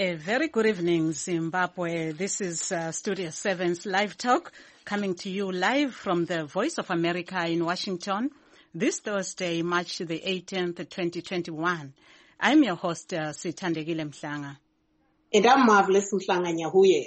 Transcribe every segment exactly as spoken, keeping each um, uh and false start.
A very good evening, Zimbabwe. This is uh, Studio seven's Live Talk, coming to you live from the Voice of America in Washington, this Thursday, March the eighteenth, twenty twenty-one. I'm your host, uh, Sithandegile Mhlanga. And I'm Marvelous Mhlanga Nyahuye.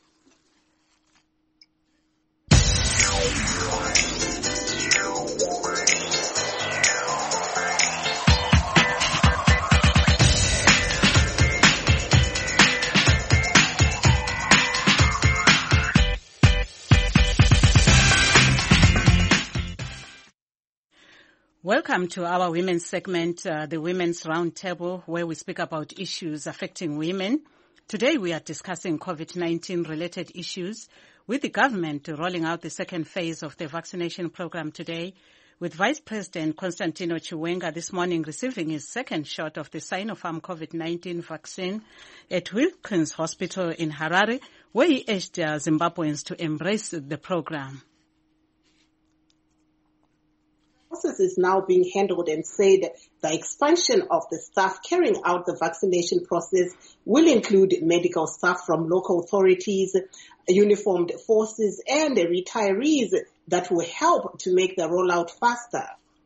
Welcome to our women's segment, uh, the Women's Roundtable, where we speak about issues affecting women. Today we are discussing COVID nineteen related issues, with the government rolling out the second phase of the vaccination program today, with Vice President Constantino Chiwenga this morning receiving his second shot of the Sinopharm COVID nineteen vaccine at Wilkins Hospital in Harare, where he urged uh, Zimbabweans to embrace the program. Process is now being handled and said the expansion of the staff carrying out the vaccination process will include medical staff from local authorities, uniformed forces, and retirees that will help to make the rollout faster.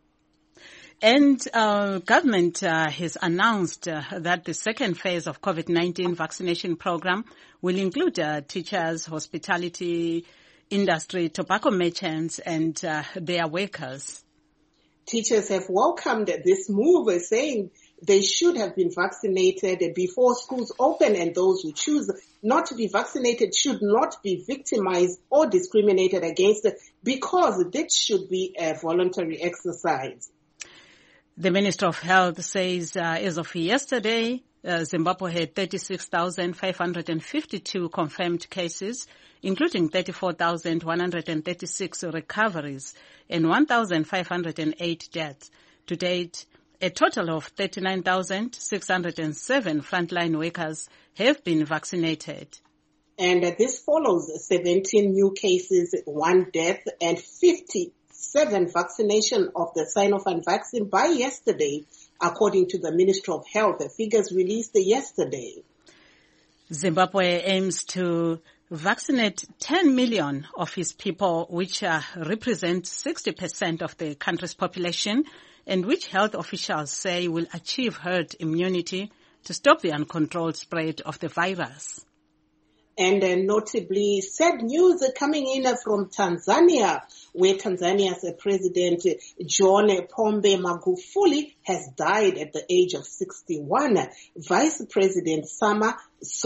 And uh, government uh, has announced uh, that the second phase of COVID nineteen vaccination program will include uh, teachers, hospitality industry, tobacco merchants, and uh, their workers. Teachers have welcomed this move, saying they should have been vaccinated before schools open, and those who choose not to be vaccinated should not be victimized or discriminated against because this should be a voluntary exercise. The Minister of Health says uh, as of yesterday, uh, Zimbabwe had thirty-six thousand five hundred fifty-two confirmed cases, including thirty-four thousand one hundred thirty-six recoveries and one thousand five hundred eight deaths. To date, a total of thirty-nine thousand six hundred seven frontline workers have been vaccinated. And this follows seventeen new cases, one death, and fifty-seven vaccination of the Sinopharm vaccine by yesterday, according to the Ministry of Health. The figures released yesterday. Zimbabwe aims to vaccinate ten million of its people, which uh, represent sixty percent of the country's population, and which health officials say will achieve herd immunity to stop the uncontrolled spread of the virus. And uh, notably, sad news coming in from Tanzania, where Tanzania's President John Pombe Magufuli has died at the age of sixty-one. Vice President Samia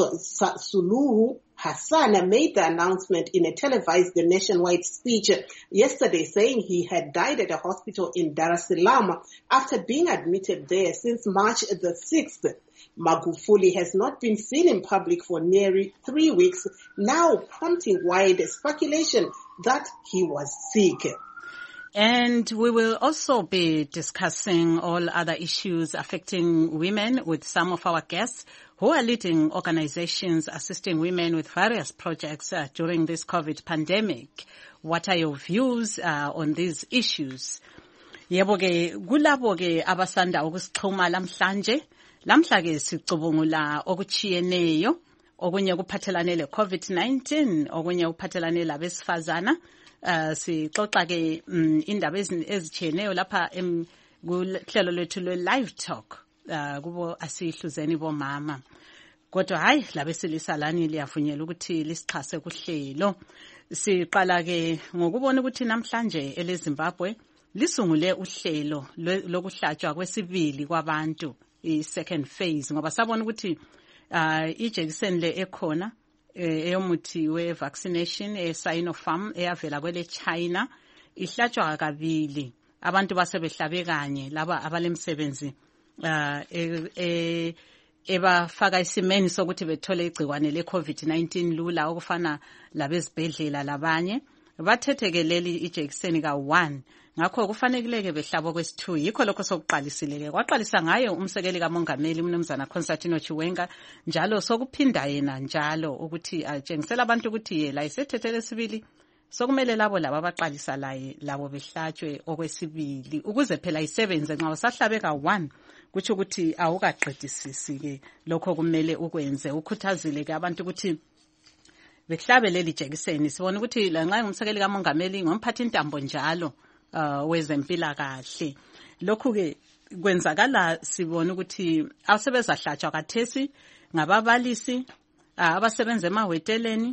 Suluhu Hassan made the announcement in a televised nationwide speech yesterday, saying he had died at a hospital in Dar es Salaam after being admitted there since March the sixth. Magufuli has not been seen in public for nearly three weeks, now prompting wide speculation that he was sick. And we will also be discussing all other issues affecting women with some of our guests who are leading organizations assisting women with various projects uh, during this COVID pandemic. What are your views uh, on these issues? Yebo ke kulabo ke abasanda ukusixhuma lamhlanje. Lamhla ke sicubungula okuchiyeneyo, okunye kuphathelane le COVID nineteen, okunye kuphathelane labesifazana. Uh, sixoxa ke um, indaba ezichiyeneyo lapha em kuhlelo lethu le live talk uh, kubo asihluzeni bomama. Kodwa hayi labesilisa lani liyavunyelwa ukuthi lisixhase kuhlelo. Siqala ke ngokubona ukuthi namhlanje eleZimbabwe lisungule uhlelo lokuhlatshwa kwesibili kwabantu, i-second phase, ngoba sabona ukuthi uh, ijekiseni le ekhona eyomuthi we-vaccination e-Sinopharm eyavela kwele China ihlatshwa kabili. Abantu basebehlabe kanye laba abalemsebenzi uh, e, e, ebafaka isimeni sokuthi bethole igcikwane le-COVID nineteen lula okufana labezibhedlela labanye. Bathetheke leli ijekiseni ka one. Ngakho kufaneleke behlabo kwesi-two. Yikho lokho sokuqalisileke. Kwaqalisa ngayo umsekeli kamongameli umnumzana Constantino Chiwenga, njalo sokuphinda yena njalo ukuthi atshengisela abantu ukuthi yela isethethele sibili sokumele labo laba abaqalisa laye labo behlatshwe okwesibili ukuze phela isebenze nxa usahlabeka one kutsho ukuthi awukaqedisisi ke lokho kumele ukwenze. Ukhuthazile ke abantu ukuthi behlabe leli jekiseni. Sibona ukuthi lanxa ngumsekeli kamongameli ngomphathi intambo njalo uh, wezempilakahle. Lokhu ke kwenzakala sibona ukuthi awusebezahlatshwa kathesi ngababalisi abasebenza emahoteleni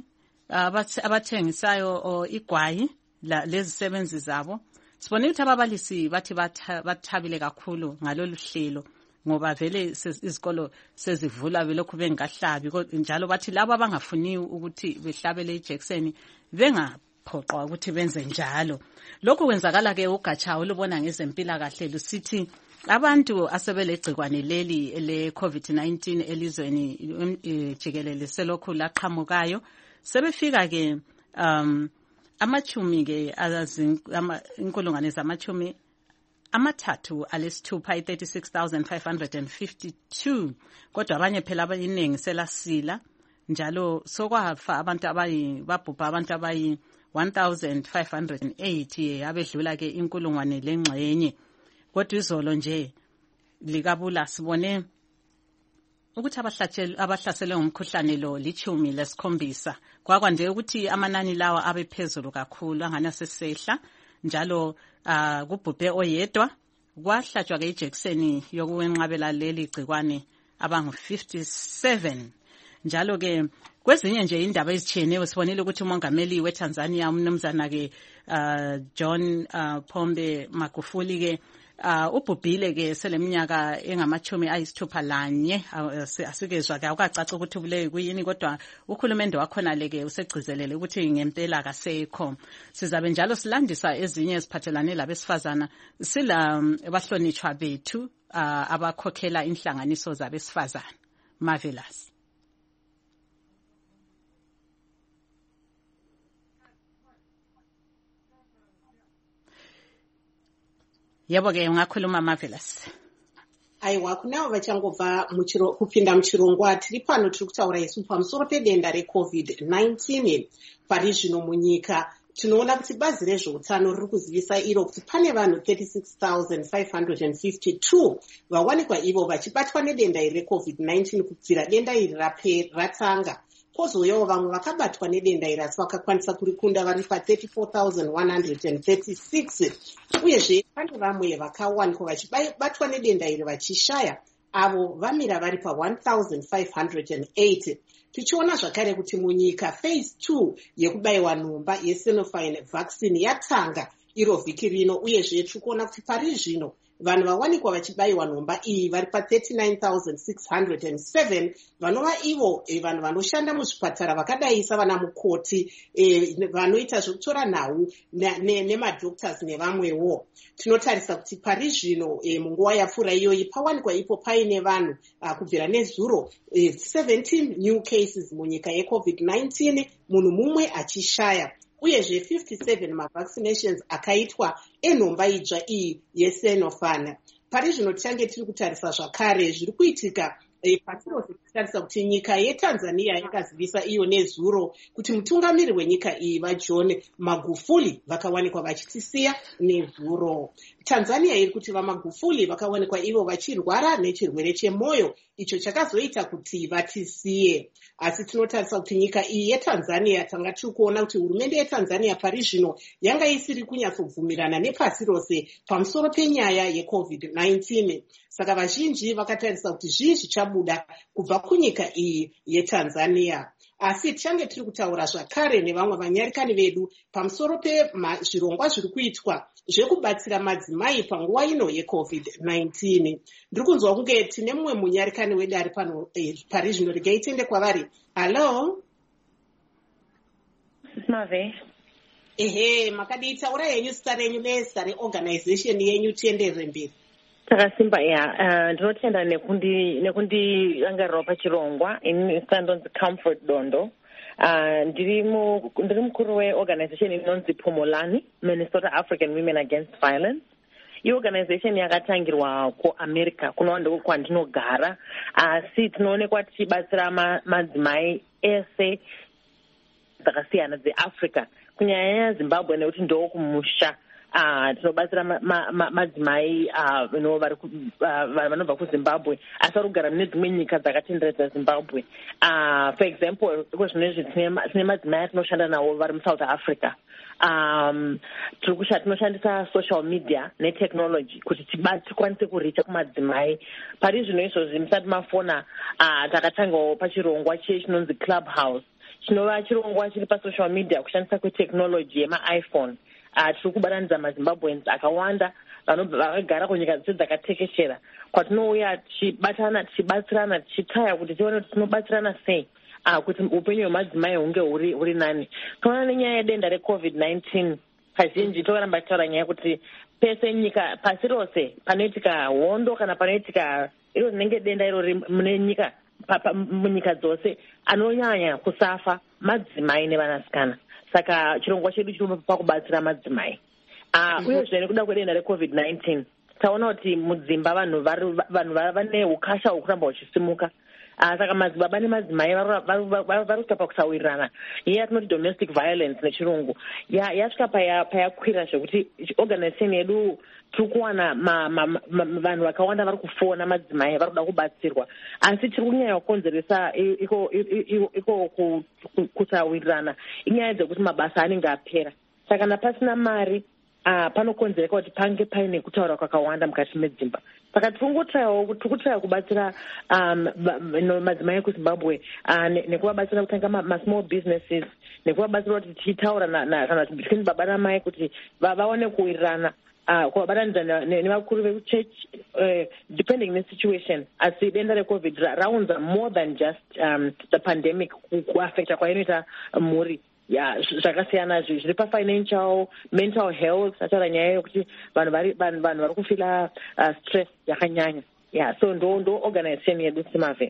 abathengisayo igwayi lezi sebenzi zabo. Sibona ukuthi ababalisi bathi bathabile kakhulu ngalolu hlelo ngoba vele izikolo sezivula belokhu bengahlabi, njalo bathi labo abangafuni ukuthi behlabele ijekiseni bengaphoqwa ukuthi benze njalo. Lokhu kwenzakala ke ugatsha olubona ngezempilakahle lusithi abantu asebelegcikwane leli le COVID nineteen elizweni jikelele selokhu laqhamukayo sebefika ke um amachumi ke inkulungwane zamachumi amathathu alesithupha i-thirty-six thousand five hundred fifty-two, kodwa abanye phela abaningi selasila njalo sokwafa abantu abayi babhubha abantu abayi one thousand five hundred eight abedlula ke inkulungwane lengxenye. Kodwa izolo nje likabula sibone ukuthi abahlaselwe ngumkhuhlane lo lichumi lesikhombisa. Kwakwanje ukuthi amanani lawa abe phezulu kakhulu angana sesehla njalo uh, kubhubhe oyedwa kwahlatshwa ke ijekiseni yokuwenqabela leli gcikwane abangu fifty-seven. Njalo ke kwezinye nje indaba ezitshiyeneyo sibonile ukuthi umongameli weTanzania umnumzana ke uh, John uh, Pombe Magufuli ke Uh, ubhubhile ke seleminyaka engamachumi ayisithupha lanye asikezwa ke akucaca ukuthi ubulewe kuyini, kodwa uhulumende wakhona leke usegcizelele ukuthi ngempela kasekho. Sizabe njalo silandisa ezinye eziphathelane labesifazana sila um, bahlonitshwa bethu uh, abakhokhela inhlanganiso zabesifazana. Marvelous. Yebo ke ungakhuluma Marvelous. Aiwa kunao vachangobva muchiro kupinda muchirongwa tiri pano tiri kutaura isu pamusoro pedenda reCovid nineteen pari zvino munyika. Tinoona kuti bazi rezveutano riri kuzivisa iro kuti pane vanhu thirty-six thousand five hundred fifty-two vawanikwa ivo vachibatwa nedenda iri reCovid nineteen kubvira denda iri ratanga. Kozouyawo vamwe vakabatwa nedenda iri asi vakakwanisa kurikunda vari pa thirty-four thousand one hundred thirty-six. Uyezve pane vamwe vakawanikwa vachibatwa nedenda iri vachishaya, avo vamira vari pa one thousand five hundred eight. Tichiona zvakare kuti munyika phase two yekubayiwa nhomba yeSinopharm vaccine yatanga iro vhiki rino, uyezve tirikuona kuti pari zvino vanhu vawanikwa vachibayiwa nhomba iyi vari pa thirty-nine thousand six hundred seven, vanova ivo e, vanhu vanoshanda muzvipatara vakadaisa vana mukoti e, vanoita zvekutora nhau nemadoctors ne nevamwewo. Tinotarisa kuti pari zvino e, munguva yapfuura iyoyi pawanikwa ipo paine vanhu kubvira nezuro e, seventeen new cases munyika yeCovid nineteen, munhu mumwe achishaya. Uyezve fifty-seven mavaccinations akaitwa enhomba idzva iyi yeSinopharm. Pari zvino tichange tiri kutarisa zvakare zviri kuitika e, patinose tichitarisa kuti nyika yeTanzania yakazivisa iyo nezuro kuti mutungamiri wenyika iyi vaJohn Magufuli vakawanikwa vachitisiya nezuro. Tanzania iri kuti vaMagufuli vakawanikwa ivo vachirwara nechirwere chemwoyo icho chakazoita kuti vatisiye. Asi tinotarisa kuti nyika iyi yeTanzania tanga tiri kuona kuti hurumende yeTanzania pari zvino yanga isiri kunyatsobvumirana nepasi rose pamusoro penyaya yeCovid nineteen. Saka vazhinji vakatarisa kuti zvii zvichabuda kubva kunyika iyi yeTanzania. Asi tichange tiri kutaura zvakare nevamwe vanyarikani vedu pamusoro pezvirongwa zviri kuitwa zvekubatsira madzimai panguva ino yeCovid nineteen. Ndiri kunzwa kunge tine mumwe munyarikani wedu ari pano eh, pari zvino regai tiende kwavari. Hello? Mave. Ehe, makadii taura yenyu zita renyu nezita reorganization yenyu tienderere mberi. Takasimba ya ndinotenda nekundi nekundirangarirawo pachirongwa ini ndinonzi Comfort Dondo. Ndiri ndiri mukuru weorganization inonzi Phumulani, Minnesota African Women Against Violence. Iyi organization yakatangirwa kuAmerica, kuno ndiko kwandinogara, asi tinoonekwa tichibatsira madzimai ese dzakasiyana dzeAfrica, kunyanya Zimbabwe nekuti ndo kumusha uh tinobatsira madzimai uh no vari vanobva kuZimbabwe asi vari kugara mune dzimwe nyika dzakatenderedza Zimbabwe. Uh for example zvinezvi tine madzimai atinoshanda nawo vari muSouth Africa. Um tinoshandisa social media netechnology kuti tikwanise kuricha kumadzimai. Pari zvino izvozvi musati mafona uh takatangawo pachirongwa chinonzi Clubhouse chinova chirongwa chiri pasocial media kushandisa kwetechnology yemaiphone. Uh, tiri kubatanidza maZimbabweans akawanda vakagara kunyika dzese dzakatekeshera kwatinouya tichibatana tichibatsirana tichitaya kuti tione kuti tinobatsirana sei uh, kuti upenyu hwemadzimai hunge huri huri nani. Toona nenyaya yedenda recovid nineteen kazhinji tokaramba tichitaura nyaya yekuti pese nyika pasi rose panoitika hondo kana panoitika iro rinenge denda irori mune nyika munyika dzose anonyanya kusafa madzimai nevanasikana. Saka chirongwa chedu chiri pakubatsira madzimai. Ah uh, uyezve nekuda kwedenda recovid nineteen taona kuti mudzimba vanhu vanhu vane ukasha hwekuramba uchisimuka. Uh, saka madzibaba nemadzimai vari kuita pakutaurirana iye yatinoti domestic violence nechirungu yasvika payakwira zvekuti organization yedu tiri kuwana vanhu vakawanda vari kufona madzimai vari kuda kubatsirwa asi tiri kunyanya kukonzeresa iko kutaurirana inyaya dzekuti mabasa anenge apera. Saka kana pasina mari uh, panokonzereka kuti pange paine kutaura kwakawanda mukati medzimba. Saka tikutraya kubatsira um, madzimai ekuZimbabwe uh, nekuvabatsira kutanga masmall businesses nekuvabatsira kuti tichitaura kana between baba namai kuti vaone kuwirirana uh, kuvabatanidza nevakuru vekuchurch uh, depending nesituation. Asi denda recovid raunza more than just um, the pandemic kuaffecta kwainoita mhuri. Yeah, zvakasiyana zviri pafinancial mental health ataura nyaya yokuti vanhu vari vanhu vari kufila stress yakanyanya. Yeah, so ndo ndo organization yedu Simave.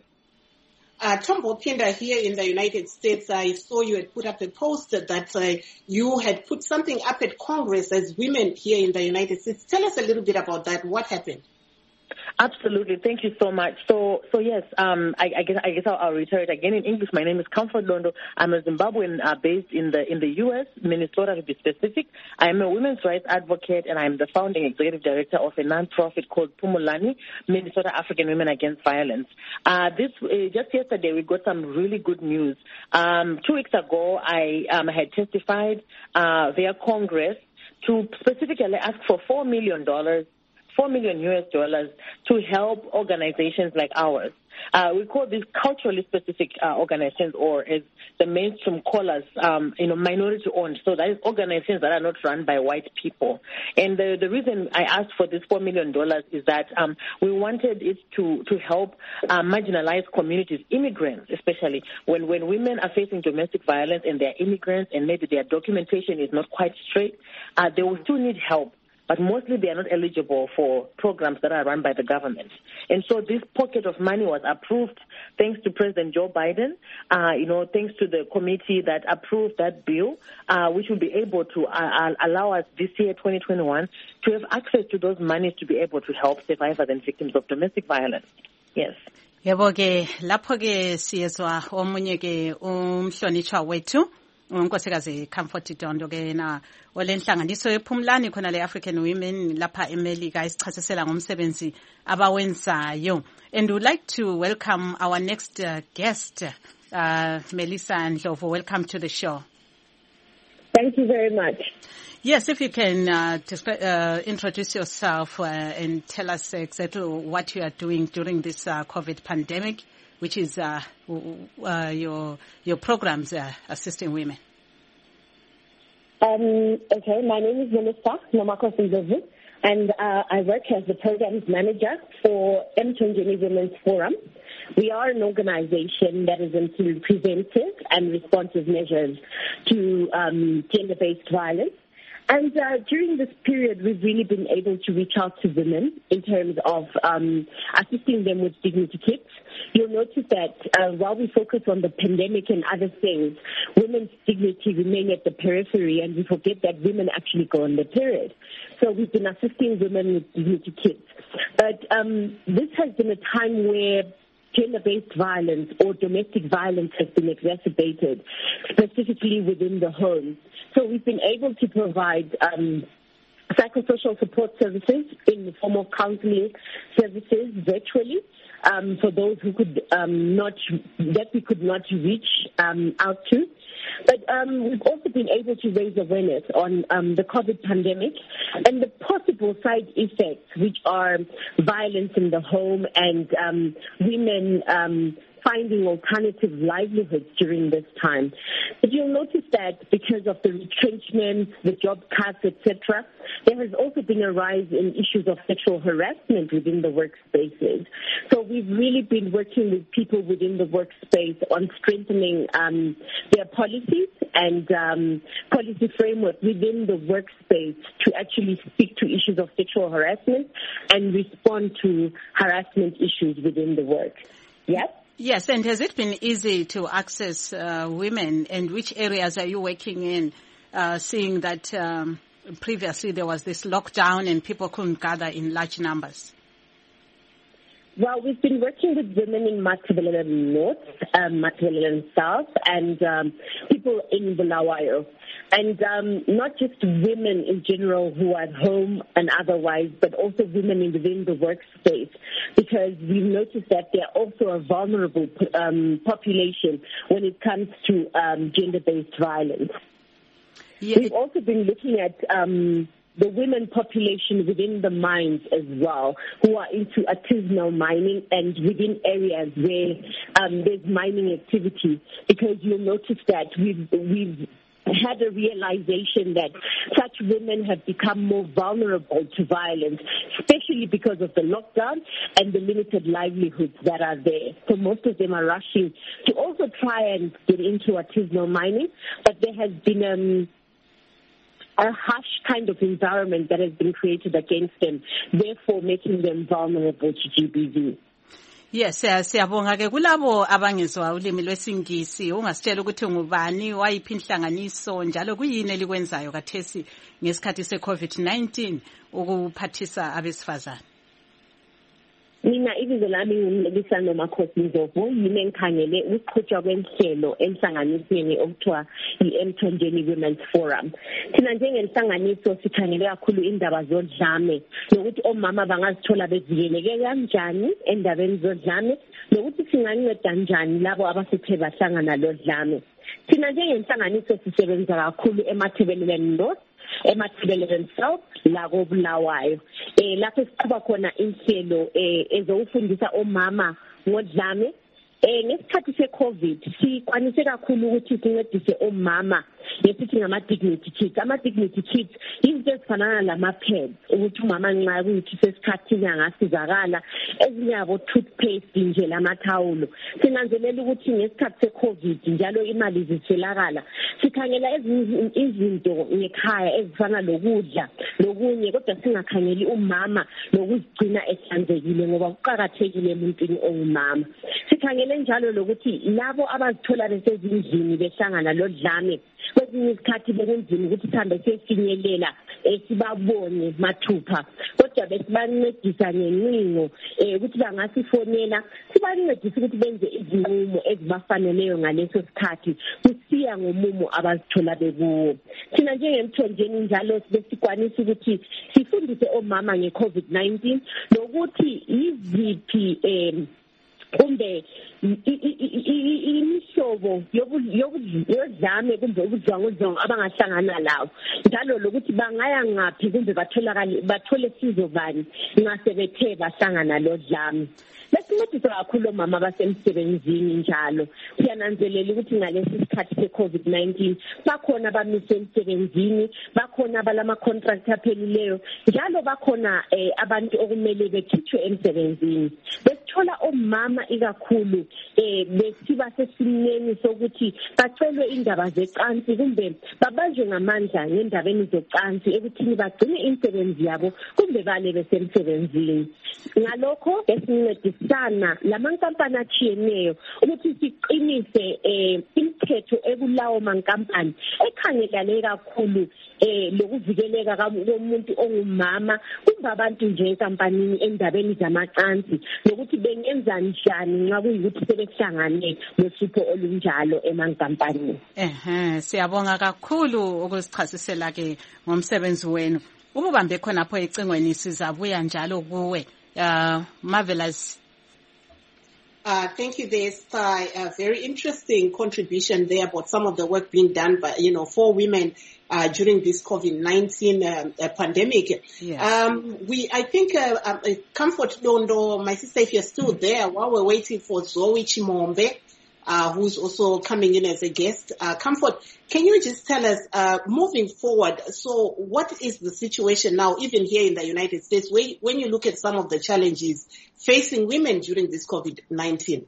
Uh, Tombo Pinda, here in the United States, I saw you had put up a post that uh, you had put something up at Congress as women here in the United States. Tell us a little bit about that. What happened? Absolutely. Thank you so much. So, so yes, um, I, I guess, I guess I'll, I'll reiterate again in English. My name is Comfort Dondo. I'm a Zimbabwean uh, based in the, in the U S, Minnesota to be specific. I am a women's rights advocate and I'm the founding executive director of a nonprofit called Pumulani, Minnesota African Women Against Violence. Uh, this, uh, just yesterday we got some really good news. Um, two weeks ago I, um, had testified, uh, via Congress to specifically ask for four million dollars four million U S dollars to help organizations like ours. Uh, we call these culturally specific uh, organizations, or as the mainstream call us, um, you know, minority-owned. So that is organizations that are not run by white people. And the, the reason I asked for this four million dollars is that um, we wanted it to, to help uh, marginalized communities, immigrants especially, when, when women are facing domestic violence and they're immigrants and maybe their documentation is not quite straight, uh, they will still need help. But mostly they are not eligible for programs that are run by the government. And so this pocket of money was approved thanks to President Joe Biden, uh, you know, thanks to the committee that approved that bill, uh, which will be able to uh, allow us this year, twenty twenty-one, to have access to those monies to be able to help survivors and victims of domestic violence. Yes. Yebo ke lapho ke siyezwa omunye ke umhlonishwa wethu unkosikazi Comfort Dondo ke na olenhlanganiso yePhumlani khona le African Women lapha eMelika isichasisela ngomsebenzi abawenzayo. And we'd like to welcome our next uh, guest, uh, Melissa Ndlovu. Welcome to the show. Thank you very much. Yes, if you can uh, just, uh, introduce yourself uh, and tell us exactly what you are doing during this uh, COVID pandemic, which is uh, uh, your your programs uh, assisting women. Um, okay, my name is Melissa Ndlovu, and uh, I work as the programs manager for Mthonjeni Women's Forum. We are an organization that is into preventive and responsive measures to um, gender-based violence. And uh, during this period, we've really been able to reach out to women in terms of um, assisting them with dignity kits. You'll notice that uh, while we focus on the pandemic and other things, women's dignity remain at the periphery, and we forget that women actually go on the period. So we've been assisting women with dignity kits. But um, this has been a time where gender-based violence or domestic violence has been exacerbated, specifically within the home. So we've been able to provide um, psychosocial support services in the form of counseling services virtually um, for those who could um, not, that we could not reach um, out to. But um, we've also been able to raise awareness on um, the COVID pandemic and the possible side effects, which are violence in the home and um, women um, finding alternative livelihoods during this time. But you'll notice that because of the retrenchment, the job cuts, et cetera, there has also been a rise in issues of sexual harassment within the workspaces. So we've really been working with people within the workspace on strengthening um, their policies and um, policy framework within the workspace to actually speak to issues of sexual harassment and respond to harassment issues within the work. Yes? Yes, and has it been easy to access uh, women, and which areas are you working in, uh, seeing that um, previously there was this lockdown and people couldn't gather in large numbers? Well, we've been working with women in Matabeleland North, um, Matabeleland South, and um, people in Bulawayo. And um, not just women in general who are at home and otherwise, but also women within the workspace, because we've noticed that they're also a vulnerable um, population when it comes to um, gender-based violence. Yeah. We've also been looking at um, the women population within the mines as well, who are into artisanal mining and within areas where um, there's mining activity, because you'll notice that we've we've had a realization that such women have become more vulnerable to violence, especially because of the lockdown and the limited livelihoods that are there. So most of them are rushing to also try and get into artisanal mining, but there has been um, a harsh kind of environment that has been created against them, therefore making them vulnerable to G B V. Yes, siyabonga ke kulabo abangezwa ulimi lwesingisi, ungasitshela ukuthi ngubani, wayiphi inhlanganiso njalo kuyini elikwenzayo kathesi ngesikhathi se-COVID nineteen ukuphathisa abesifazane. Mina ibizo lami ngumLebisani Makhosi Ndlovu, yimi engikhangele ukuqhutshwa kwenhlelo enhlanganisweni okuthiwa i-Emthonjeni Women's Forum. Thina njengenhlanganiso sikhangele kakhulu indaba zodlame, nokuthi omama bangazithola bevikeleke kanjani endabeni zodlame, nokuthi singanceda njani labo abasithe bahlangana lodlame. Thina njengenhlanganiso sisebenza kakhulu eMatabeleland North, eMatabeleland South, la koBulawayo. Eh lapho siqhuba khona inhlelo eh ezokufundisa omama ngodlame. Eh ngesikhathi se-COVID sikwanise kakhulu ukuthi sincedise omama ngesithi ngama-dignity kits. Ama-dignity kits izinto ezifanana lama-pads ukuthi umama nxa kuyikuthi sesikhathini angasizakala, ezinye yabo toothpaste nje lamathawulo. Sinanzelela ukuthi ngesikhathi se-COVID njalo imali ziswelakala, sikhangela izinto ngekhaya ezifana lokudla lokunye, kodwa singakhangeli umama lokuzigcina ehlanzekile ngoba kuqakathekile emuntwini ongumama. Sikhangele njalo lokuthi labo abazithola besezindlini behlangana lodlame, kwezinye isikhathi bekunzima ukuthi sihambe siyefinyelela sibabone mathupha, kodwa besibancedisa ngencingo ukuthi bangasifonela, sibancedisa ukuthi benze izinqumo ezibafaneleyo ngaleso sikhathi kusiya ngomumo abazithola bekuwo. Thina njengemthonjeni njalo besikwanisa ukuthi sifundise omama nge-COVID nineteen nokuthi yiziphi um kumbe imihlobo yodlame kumbe ubudlwangudlwangu abangahlangana lawo, njalo lokuthi bangaya ngaphi kumbe batholakale bathole sizo bani nxa sebethe bahlangana lodlame. Besincedisa kakhulu omama basemsebenzini njalo. Siyananzelela ukuthi ngalesi sikhathi se-COVID nineteen bakhona bamise emsebenzini, bakhona abalama-contract aphelileyo, njalo bakhona eh, abantu okumele bekhitshwe emsebenzini. Besithola omama ikakhulu eh besiba sesimeni sokuthi bacelwe indaba zecansi kumbe babanjwe ngamandla ngendabeni zecansi ekuthini bagcine imisebenzi yabo kumbe bale besemsebenzini. Ngalokho besincedisana lamankampani atshiyeneyo ukuthi siqinise eh imithetho ekulawo mankampani ekhangelane kakhulu eh lokuvikeleka komuntu ongumama kumbe abantu nje enkampanini endabeni zamacansi, nokuthi bengenza njani nxa kuyikuthi sebehlangane nosipho olunjalo emankampanini. Ehe, siyabonga kakhulu ukusichasisela ke ngomsebenzi wenu. ubambe khonapho ecingweni sizabuya njalo kuwe. Uh, Marvelous. Uh, thank you. There's uh, a very interesting contribution there about some of the work being done by, you know, for women uh, during this COVID nineteen um, uh, pandemic. Yes. Um, we, I think, uh, uh, Comfort Londo, my sister, if you're still there, while we're waiting for Zoe Chimombe, uh, who's also coming in as a guest. Uh, Comfort, can you just tell us, uh, moving forward, so what is the situation now, even here in the United States, when, when you look at some of the challenges facing women during this COVID nineteen?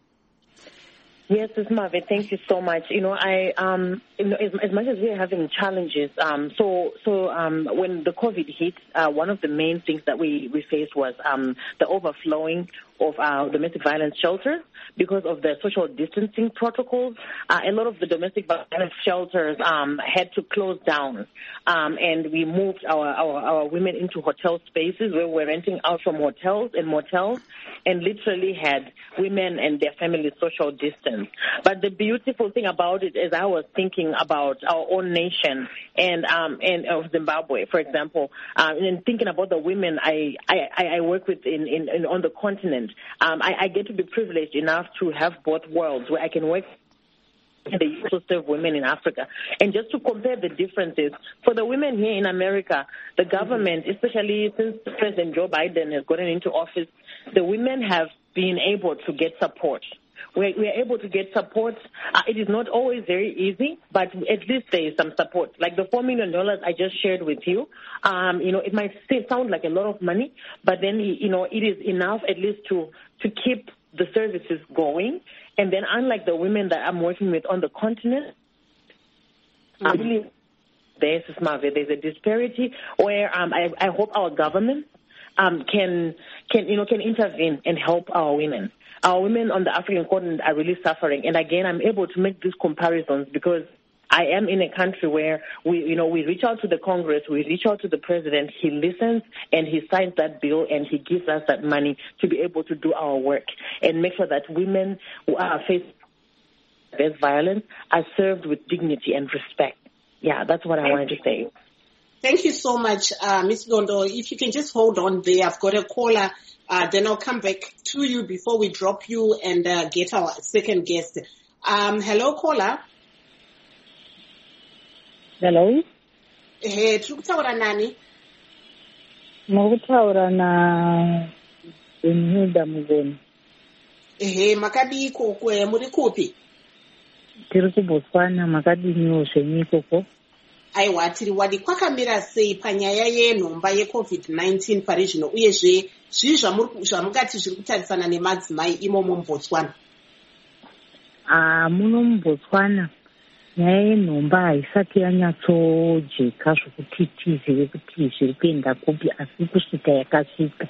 Yes, Miz Marvin, thank you so much. You know, I um, you know, as, as much as we're having challenges, um, so so um, when the COVID hit, uh, one of the main things that we, we faced was um, the overflowing of our domestic violence shelters because of the social distancing protocols. Uh, a lot of the domestic violence shelters um, had to close down, um, and we moved our, our, our women into hotel spaces where we're renting out from hotels and motels, and literally had women and their families social distance. But the beautiful thing about it is I was thinking about our own nation and um, and of Zimbabwe, for example, um, and thinking about the women I, I, I work with in, in, in on the continent. Um, I, I get to be privileged enough to have both worlds where I can work and they also serve women in Africa. And just to compare the differences, for the women here in America, the government, especially since President Joe Biden has gotten into office, the women have been able to get support. We're, we're able to get support. Uh, it is not always very easy, but at least there is some support. Like the four million dollars I just shared with you, um, you know, it might still sound like a lot of money, but then, you know, it is enough at least to, to keep the services going. And then unlike the women that I'm working with on the continent, mm-hmm. I believe there's, there's a disparity where um, I, I hope our government um, can, can, you know, can intervene and help our women. Our women on the African continent are really suffering. And again, I'm able to make these comparisons because I am in a country where we, you know, we reach out to the Congress, we reach out to the president, he listens and he signs that bill and he gives us that money to be able to do our work and make sure that women who are facing violence are served with dignity and respect. Yeah, that's what I wanted to say. Thank you so much, uh, Miz Londo. If you can just hold on there, I've got a caller. Uh, then I'll come back to you before we drop you and uh, get our second guest. Um, hello, caller. Hello. Hey, tukutaura nani? Mukutaura na Benhuda Mugoni. Hey, makadi kokwe muri kupi? Tiri kuBotswana, makadiniwo zvenyu ikoko? Aiwa, tiri wadi kwakamira sei panyaya yenhomba yeCovid nineteen pari zvino uyezve zvii zvamungati zviri kutarisana nemadzimai imomo muBotswana? Ah, muno muBotswana nyaya yenhomba haisati yanyatsojeka zvokuti tizive kuti zviri kuenda kupi, asi kusvika yakasvika.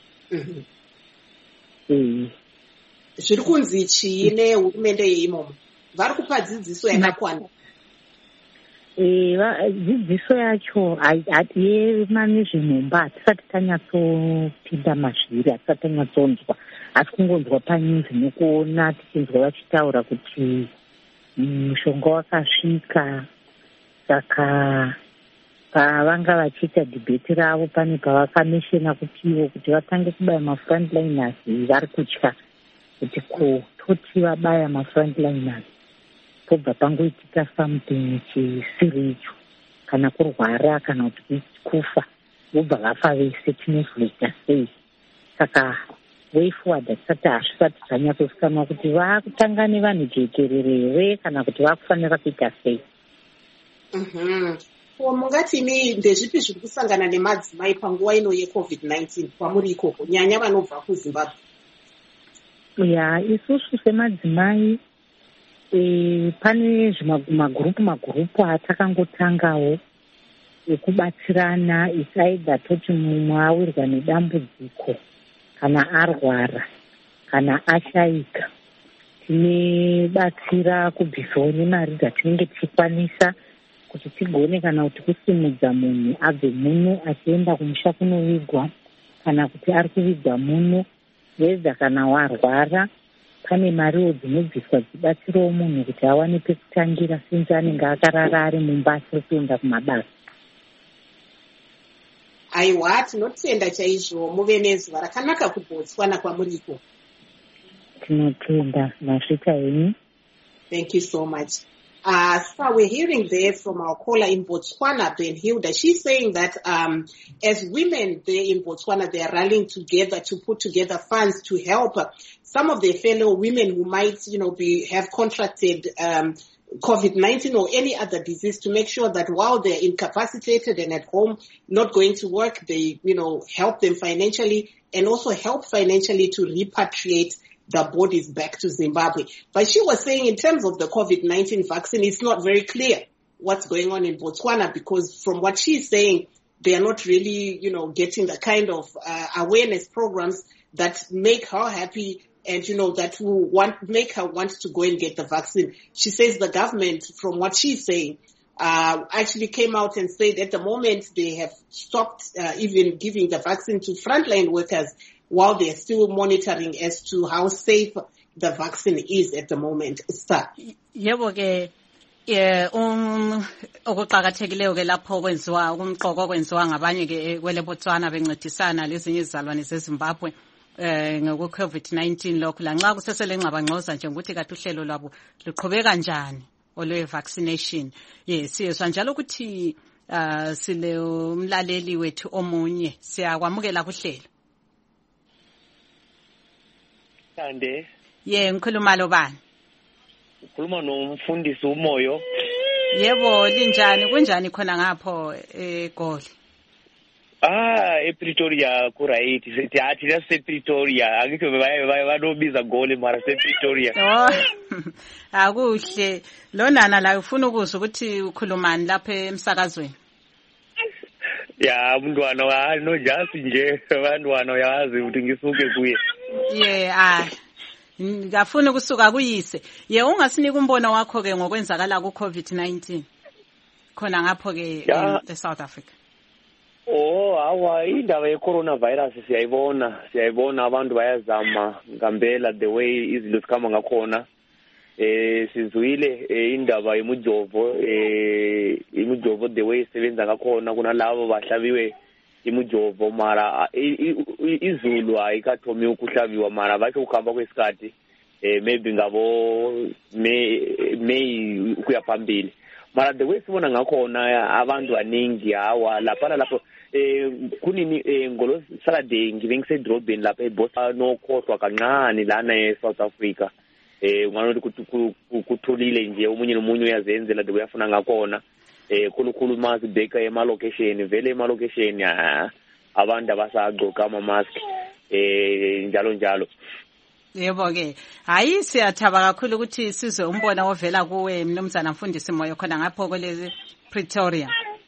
Eh. Zviri kunzi chii nehurumende yeimomo? Vari kupa dzidziso yakakwana? Eh, dzidziso yacho yemanezvenhomba hatisati tanyatsopinda mazviri, hatisati tanyatsonzwa, asi kungonzwa panyuzi nekuona tichinzwa vachitaura kuti mushonga wakasvika. Saka pavanga vachiita dhibheti ravo pane pavakamishena kutiwo kuti vatange kubaya mafrontliners vari kutya kuti ko toti vabaya mafrontliners pobva pangoitika something chisiri icho, kana kurwara kana kuti kufa vobva vafa vese, tinozvoita sei? Saka way forward hatisati hazvisati zvanyatsozikanwa kuti vakutanga nevanhu jekerere here kana kuti vakufanira kuita sei. Mhm. Mungati imi ndezvipi zviri kusangana nemadzimai panguva ino yeCovid nineteen kwamuri ikoko, nyanya vanobva kuZimbabwe? Ya, isusu semadzimai e, pane zvimagurupu magurupu atakangotangawo ekubatsirana isaidha toti mumwe awirwa nedambudziko kana arwara kana ashayika, tinebatsira kubvisawo nemari dzatinenge tichikwanisa kuti tigone kana kuti kusimudza munhu abve muno achienda kumusha kunovigwa kana kuti ari kuvigwa muno wedza kana warwara. Pane mariwo dzinobviswa dzibatsirawo munhu kuti awane pekutangira sinzi anenge akarara ari mumba asiri kuenda kumabasa. aiwa tinotenda chaizvo muve nezuva rakanaka kuBotswana kwamuriko. Tinotenda masvika henyu. Thank you so much. Uh, so we're hearing there from our caller in Botswana, Benhilda. She's saying that um, as women there in Botswana, they are rallying together to put together funds to help some of their fellow women who might, you know, be have contracted um, COVID nineteen or any other disease, to make sure that while they're incapacitated and at home, not going to work, they, you know, help them financially and also help financially to repatriate the bodies back to Zimbabwe. But she was saying in terms of the COVID nineteen vaccine, it's not very clear what's going on in Botswana, because from what she's saying, they are not really, you know, getting the kind of uh, awareness programs that make her happy and, you know, that will want, make her want to go and get the vaccine. She says the government, from what she's saying, uh, actually came out and said at the moment they have stopped uh, even giving the vaccine to frontline workers while they're still monitoring as to how safe the vaccine is at the moment. Sir. Yebo ke eh um okuqhakathekileyo ke lapho kwenziwa umqoko kwenziwa ngabanye ke kwele Botswana bencedisana lezinye izalwane zeZimbabwe eh ngoku COVID nineteen lokho lanxa kusesele ngqabangqoza nje ukuthi kathi uhlelo lwabo luqhubeka kanjani olwe vaccination. Yes, siyezwa njalo ukuthi uh sile umlaleli wethu omunye siyakwamukela kuhlelo. Ande ye ngikhuluma lo bani? ukhuluma nomfundisi uMoyo. Yebo linjani kunjani khona ngapho eGoli? Ah ePretoria ku right sithi athi lase Pretoria angitho banobiza Goli mara se Pretoria. Oh akuhle lonana la ufuna ukuzwa ukuthi ukhulumani lapha emsakazweni. Ya umntwana wa no just nje abantwana uyazi ukuthi ngisuke kuye. Yeah ah ngafuna ukusuka kuyise. Ye ungasinika umbono wakho ke ngokwenzakala ku COVID nineteen khona ngapho ke e South Africa. Oh awa indaba ye coronavirus siyayibona siyayibona abantu bayazama ngambela the way izinto zikhamba ngakhona. Eh sizwile indaba yemujovo eh imujovo the way isebenza ngakhona kunalabo bahlabiwe imujovo mara izulu ayikathomi ukuhlabiwa mara bathi ukuhamba kwesikhathi eh maybe ngabo may may ukuya phambili mara the way sibona ngakhona abantu abaningi hawa lapha lapho eh kunini ngolo Saturday ngibengise drobeni lapha eBotswana nokhohlwa kancane lana eSouth Africa. Eh ungano kutholile nje umunye nomunye uyazenzela de uyafuna ngakhona eh khulukhulu mask beka ema location vele ema location abantu abasagcoka ama mask eh njalo njalo. Yebo ke hayi siyathaba kakhulu ukuthi sizwe umbona ovela kuwe mnumzana Mfundisi Moyo khona ngapho kwele Pretoria.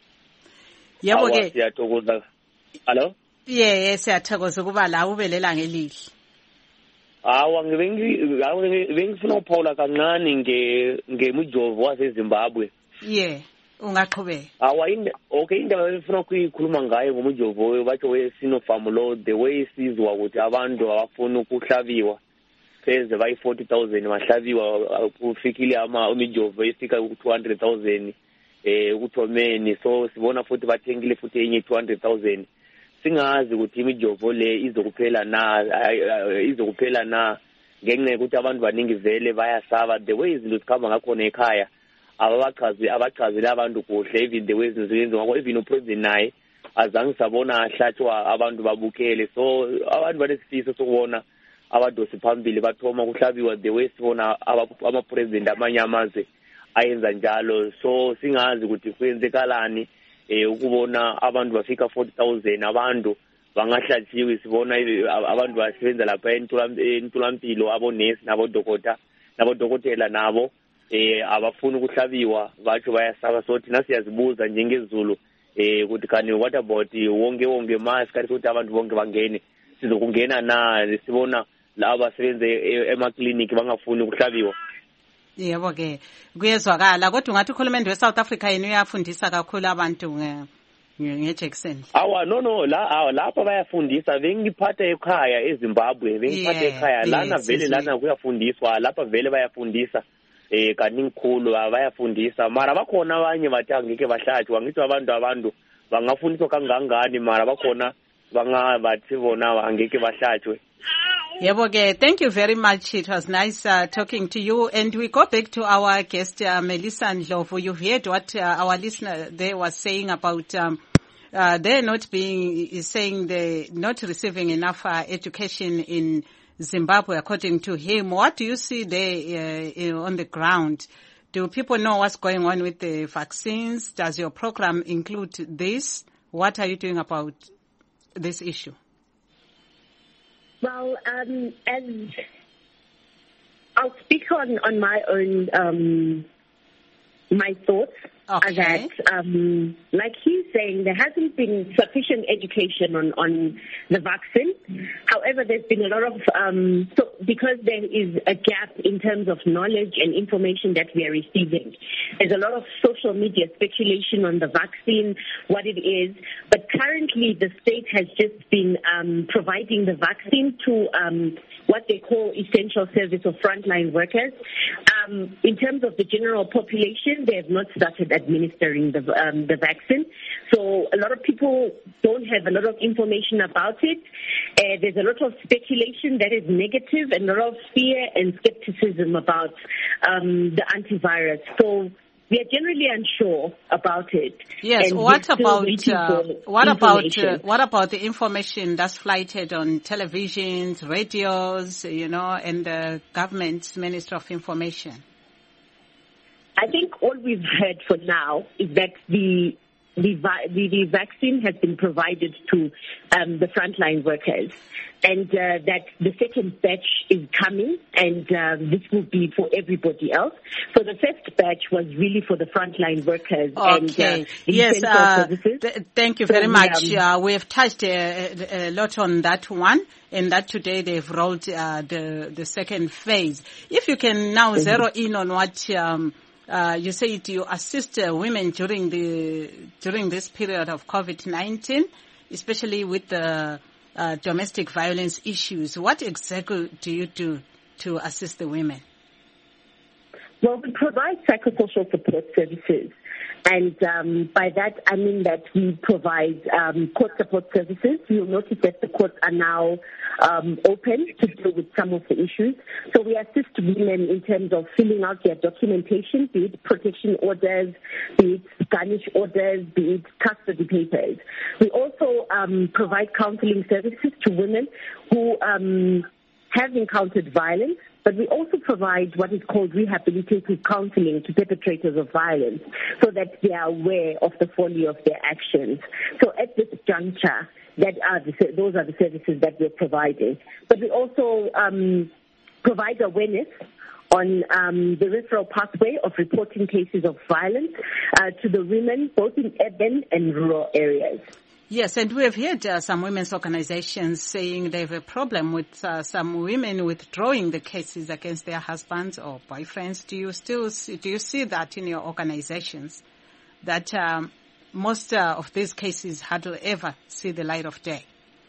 Yebo ke siyathokoza. Hello? Yeah siyathokoza kuba la ubelela ngelihle. Awa ngibengifuna uPaula kancane nge ngemujovo waseZimbabwe. Yeah ungaqhubeka. Awa inde okay indaba engifuna ukuyikhuluma ngayo ngomujovo bathi we Sinopharm lo the way sizwa ukuthi abantu abafuna ukuhlabiwa pheze bayi forty thousand mahlabiwa kufikile ama umijovo ifika ku two hundred thousand eh ukuthomeni so sibona futhi bathengile futhi enye two hundred thousand. Singazi ukuthi imijovo le izokuphela na izokuphela na ngenxa ukuthi abantu baningi vele bayasaba the way izinto zikhamba ngakhona ekhaya ababachazi abachazile abantu kuhle even the way izinto ngakho even upresident naye azange sabona ahlatshwa abantu babukele so abantu banesifiso sokubona abadosi phambili bathoma kuhlabiwa the way sibona ama president amanyamaze ayenza njalo so singazi ukuthi kwenzekalani eh ukubona abantu bafika forty thousand abantu bangahlatshiwe sibona abantu basebenza lapha entulampilo abonesi nabodokotela nabodokotela nabo eh abafuna ukuhlabiwa bathi bayasaba so thina siyazibuza njengezulu eh ukuthi kani what about wonke wonke mask kanti ukuthi abantu bonke bangene sizokungena na sibona laba abasebenza ema-clinic bangafuni ukuhlabiwa. Yebo ke kuyezwakala kodwa ungathi ukhulumende weSouth Africa yena uyafundisa kakhulu abantu nge ngeJackson. Awa no no la awa lapha bayafundisa bengiphatha ekhaya eZimbabwe bengiphatha ekhaya lana vele lana kuyafundiswa lapha vele bayafundisa eh kaningikhulu bayafundisa mara bakhona abanye bathi angeke bahlatshwa ngithi abantu abantu vangafundiswa kangangani mara vakona vanga vati vona angeke vahlatshwe. Yeboke, thank you very much. It was nice uh, talking to you. And we go back to our guest, uh, Melissa Ndlovu. You've heard what uh, our listener there was saying about um, uh, they're not being, is saying they're not receiving enough uh, education in Zimbabwe, according to him. What do you see there uh, on the ground? Do people know what's going on with the vaccines? Does your program include this? What are you doing about this issue? Well, um, as I'll speak on, on my own, um, my thoughts okay. are that, um, like he's saying, there hasn't been sufficient education on, on the vaccine. However, there's been a lot of, um, so because there is a gap in terms of knowledge and information that we are receiving. There's a lot of social media speculation on the vaccine, what it is. But currently, the state has just been um, providing the vaccine to um, what they call essential service or frontline workers. Um, in terms of the general population, they have not started administering the, um, the vaccine. So a lot of people don't have a lot of information about it. Uh, there's a lot of speculation that is negative and a lot of fear and skepticism about um, the antivirus. So we are generally unsure about it. Yes. What about uh, what about uh, what about the information that's flighted on televisions, radios, you know, and the government's Ministry of Information? I think all we've heard for now is that the the, the, the vaccine has been provided to um, the frontline workers, and uh, that the second batch is coming, and uh, this will be for everybody else. So the first batch was really for the frontline workers. Okay. And, uh, yes. Uh, th- thank you very so, much. Um, uh, we have touched a, a lot on that one, and that today they've rolled uh, the the second phase. If you can now mm-hmm. zero in on what. Um, Uh, you said you assist uh, women during the during this period of COVID nineteen, especially with the uh, domestic violence issues. What exactly do you do to assist the women? Well, we provide psychosocial support services. And um, by that, I mean that we provide um, court support services. You'll notice that the courts are now um, open to deal with some of the issues. So we assist women in terms of filling out their documentation, be it protection orders, be it garnish orders, be it custody papers. We also um, provide counseling services to women who um, have encountered violence. But we also provide what is called rehabilitative counseling to perpetrators of violence so that they are aware of the folly of their actions. So at this juncture, that are the, those are the services that we're providing. But we also um, provide awareness on um, the referral pathway of reporting cases of violence uh, to the women, both in urban and rural areas. Yes, and we have heard uh, some women's organizations saying they have a problem with uh, some women withdrawing the cases against their husbands or boyfriends. Do you still see, do you see that in your organizations, that um, most uh, of these cases hardly ever see the light of day?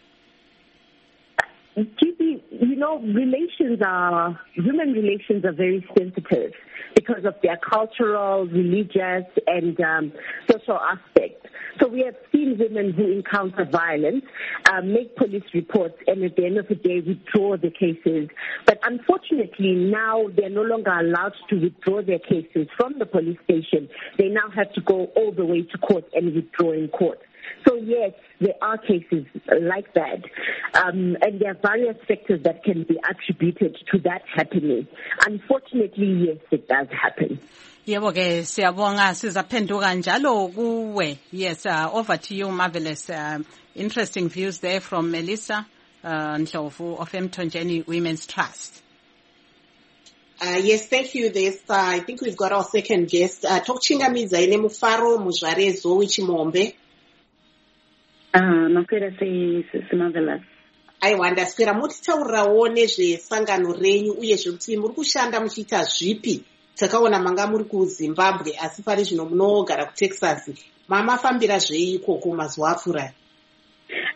You know, relations are, human relations are very sensitive because of their cultural, religious, and um, social aspects. So we have seen women who encounter violence uh, make police reports and at the end of the day withdraw the cases. But unfortunately now they're no longer allowed to withdraw their cases from the police station. They now have to go all the way to court and withdraw in court. So yes, there are cases like that. Um, and there are various factors that can be attributed to that happening. Unfortunately, yes, it does happen. Yebo ke siyabonga sizaphenduka njalo kuwe. Yes, uh, over to you, Marvelous. Uh, interesting views there from Melissa uh, Ndlovu of Emthonjeni Women's Trust. Uh, yes, thank you. This, uh, I think we've got our second guest. Uh, Tokuchingamidza ine Mufaro Muzvarezo Wichimombe. Ah, makwera sei Marvelous. Aiwa, ndaswera mutitaurirawo nezvesangano renyu uye zvekuti muri kushanda muchiita zvipi. Takaona manga muri kuZimbabwe asi pari zvino munogara kuTexas. Mamafambira zvei ikoko mazuva apfuura?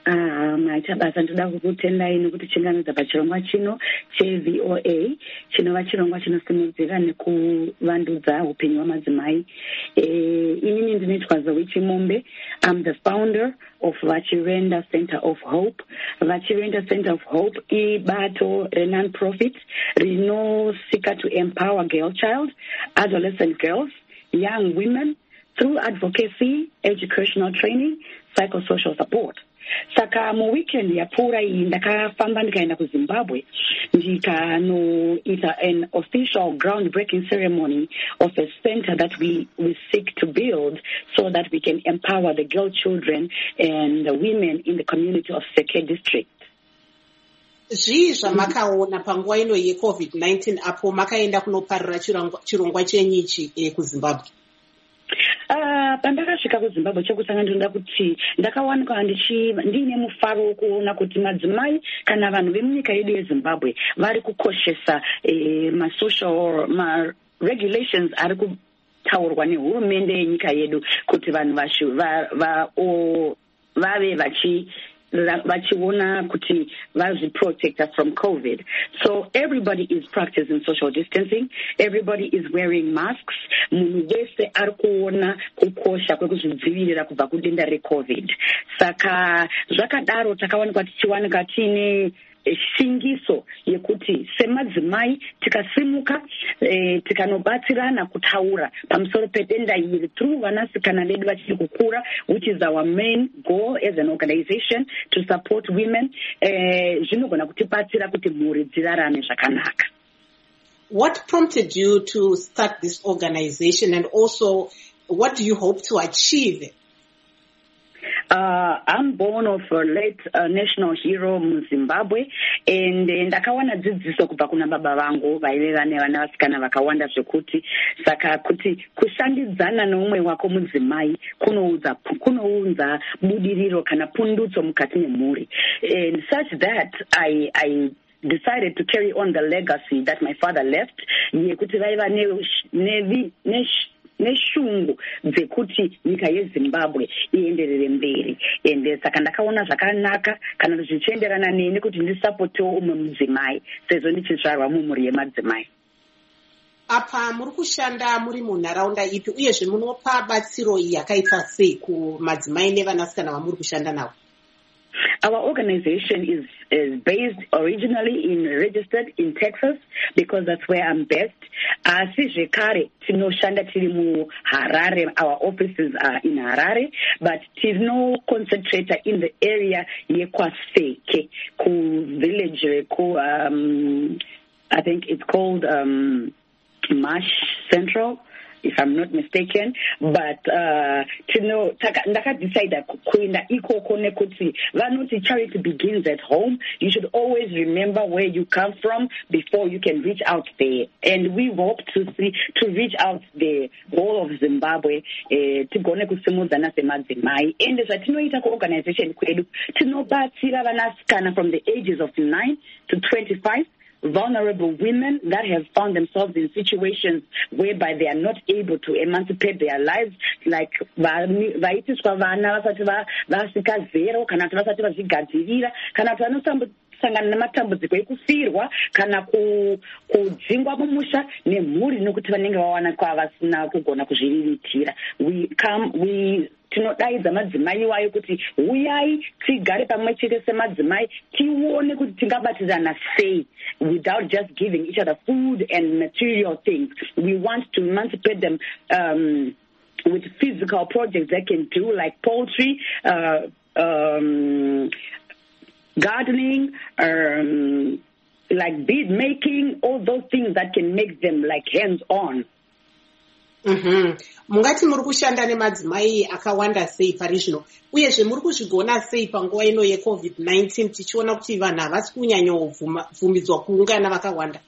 Ah, maita basa ndoda kukutendai nekuti chinganidza pachirongwa chino che-V O A chinova chirongwa chinosimudzira nekuvandudza upenyu hwamadzimai. Inini ndinoitwa Zoe Chimombe. I'm the founder of Vachirenda Center of Hope. Vachirenda Center of Hope ibato non-profit rinosika to empower girl child, adolescent girls, young women through advocacy, educational training, psychosocial support. Saka mu weekend yapfuura iyi ndakafamba ndikaenda kuZimbabwe ndikanoita an official groundbreaking ceremony of a center that we, we seek to build so that we can empower the girl children and the women in the community of Seke district. Zvii zvamakaona panguva ino yeCovid nineteen apo makaenda kunoparira chirongwa chenyichi eh, kuZimbabwe? Uh, pandakasvika kuZimbabwe chekutanga ndinoda kuti ndakawanikwa ndine mufaro wokuona kuti madzimai kana vanhu vemunyika yedu yeZimbabwe vari kukoshesa eh, masocial ma-regulations ari kutaurwa nehurumende yenyika yedu kuti vanhu vave vachi vachiona kuti vazviprotecta from COVID. So everybody is practicing social distancing. Everybody is wearing masks. Munhu wese ari kuona kukosha kwekuzvidzivirira kubva kudenda reCovid. Saka zvakadaro takawanikwa tichiwanika tine shingiso yekuti semadzimai tikasimuka eh, tikanobatsirana kutaura pamusoro pedenda iri through vanasikana vedu vachiri kukura, which is our main goal as an organization to support women. Eh, zvinogona kutibatsira kuti mhuri dzirarame zvakanaka. What prompted you to start this organization, and also what do you hope to achieve? Uh, I'm born of a late uh, national hero mu Zimbabwe, and ndakawana dzidziso kubva kuna baba vangu vaive vane vana vasikana vakawanda zvekuti saka kuti kushandidzana neumwe wako mudzimai kunoudza kunounza budiriro kana pundutso mukati memhuri, and such that I, I decided to carry on the legacy that my father left yekuti vaiva ne neshungu dzekuti nyika yeZimbabwe ienderere mberi, ende saka ndakaona zvakanaka kana zvichienderana neni kuti ndisapotewo umwe mudzimai sezvo ndichizvarwa mumhuri yemadzimai. Apa muri kushanda muri munharaunda ipi uyezve munopa batsiro yakaita sei kumadzimai nevanasikana vamuri kushanda navo? Our organization is, is based originally in, registered in Texas because that's where I'm based. Asi zvekare tinoshanda tiri mu Harare. Our offices are in Harare, but tino concentrate in the area yekwaseke ku village ku um I think it's called um Marsh Central, if I'm not mistaken, but uh to know ndaka decide kuenda ikoko nekuti vanoti charity begins at home. You should always remember where you come from before you can reach out there, and we hope to see to reach out the whole of Zimbabwe tigone kusimudzana semadzimai, and zvatinoita kuorganization kwedu tinobatsira vanasikana from the ages of nine to twenty-five, vulnerable women that have found themselves in situations whereby they are not able to emancipate their lives, like vaitiswa vana vasati vasika zero kana kuti vasati vazvigadzirira kana kuti vanosangana nematambudziko ekufirwa kana kudzingwa mumusha nemhuri nekuti vanenge vawana kwavasina kugona kuzviriritira. We come we tinodaidza madzimai iwayo kuti uyai tigare pamwe chete semadzimai tione kuti tingabatirana sei without just giving each other food and material things. We want to emancipate them um, with physical projects they can do, like poultry, uh, um, gardening, um, like bead making, all those things that can make them like hands-on. Mhm. Mungati muri kushanda nemadzimai akawanda sei pari zvino, uyezve muri kuzvigona sei panguva ino yeCovid nineteen tichiona kuti vanhu havasi kunyanyobvumidzwa kuungana vakawanda?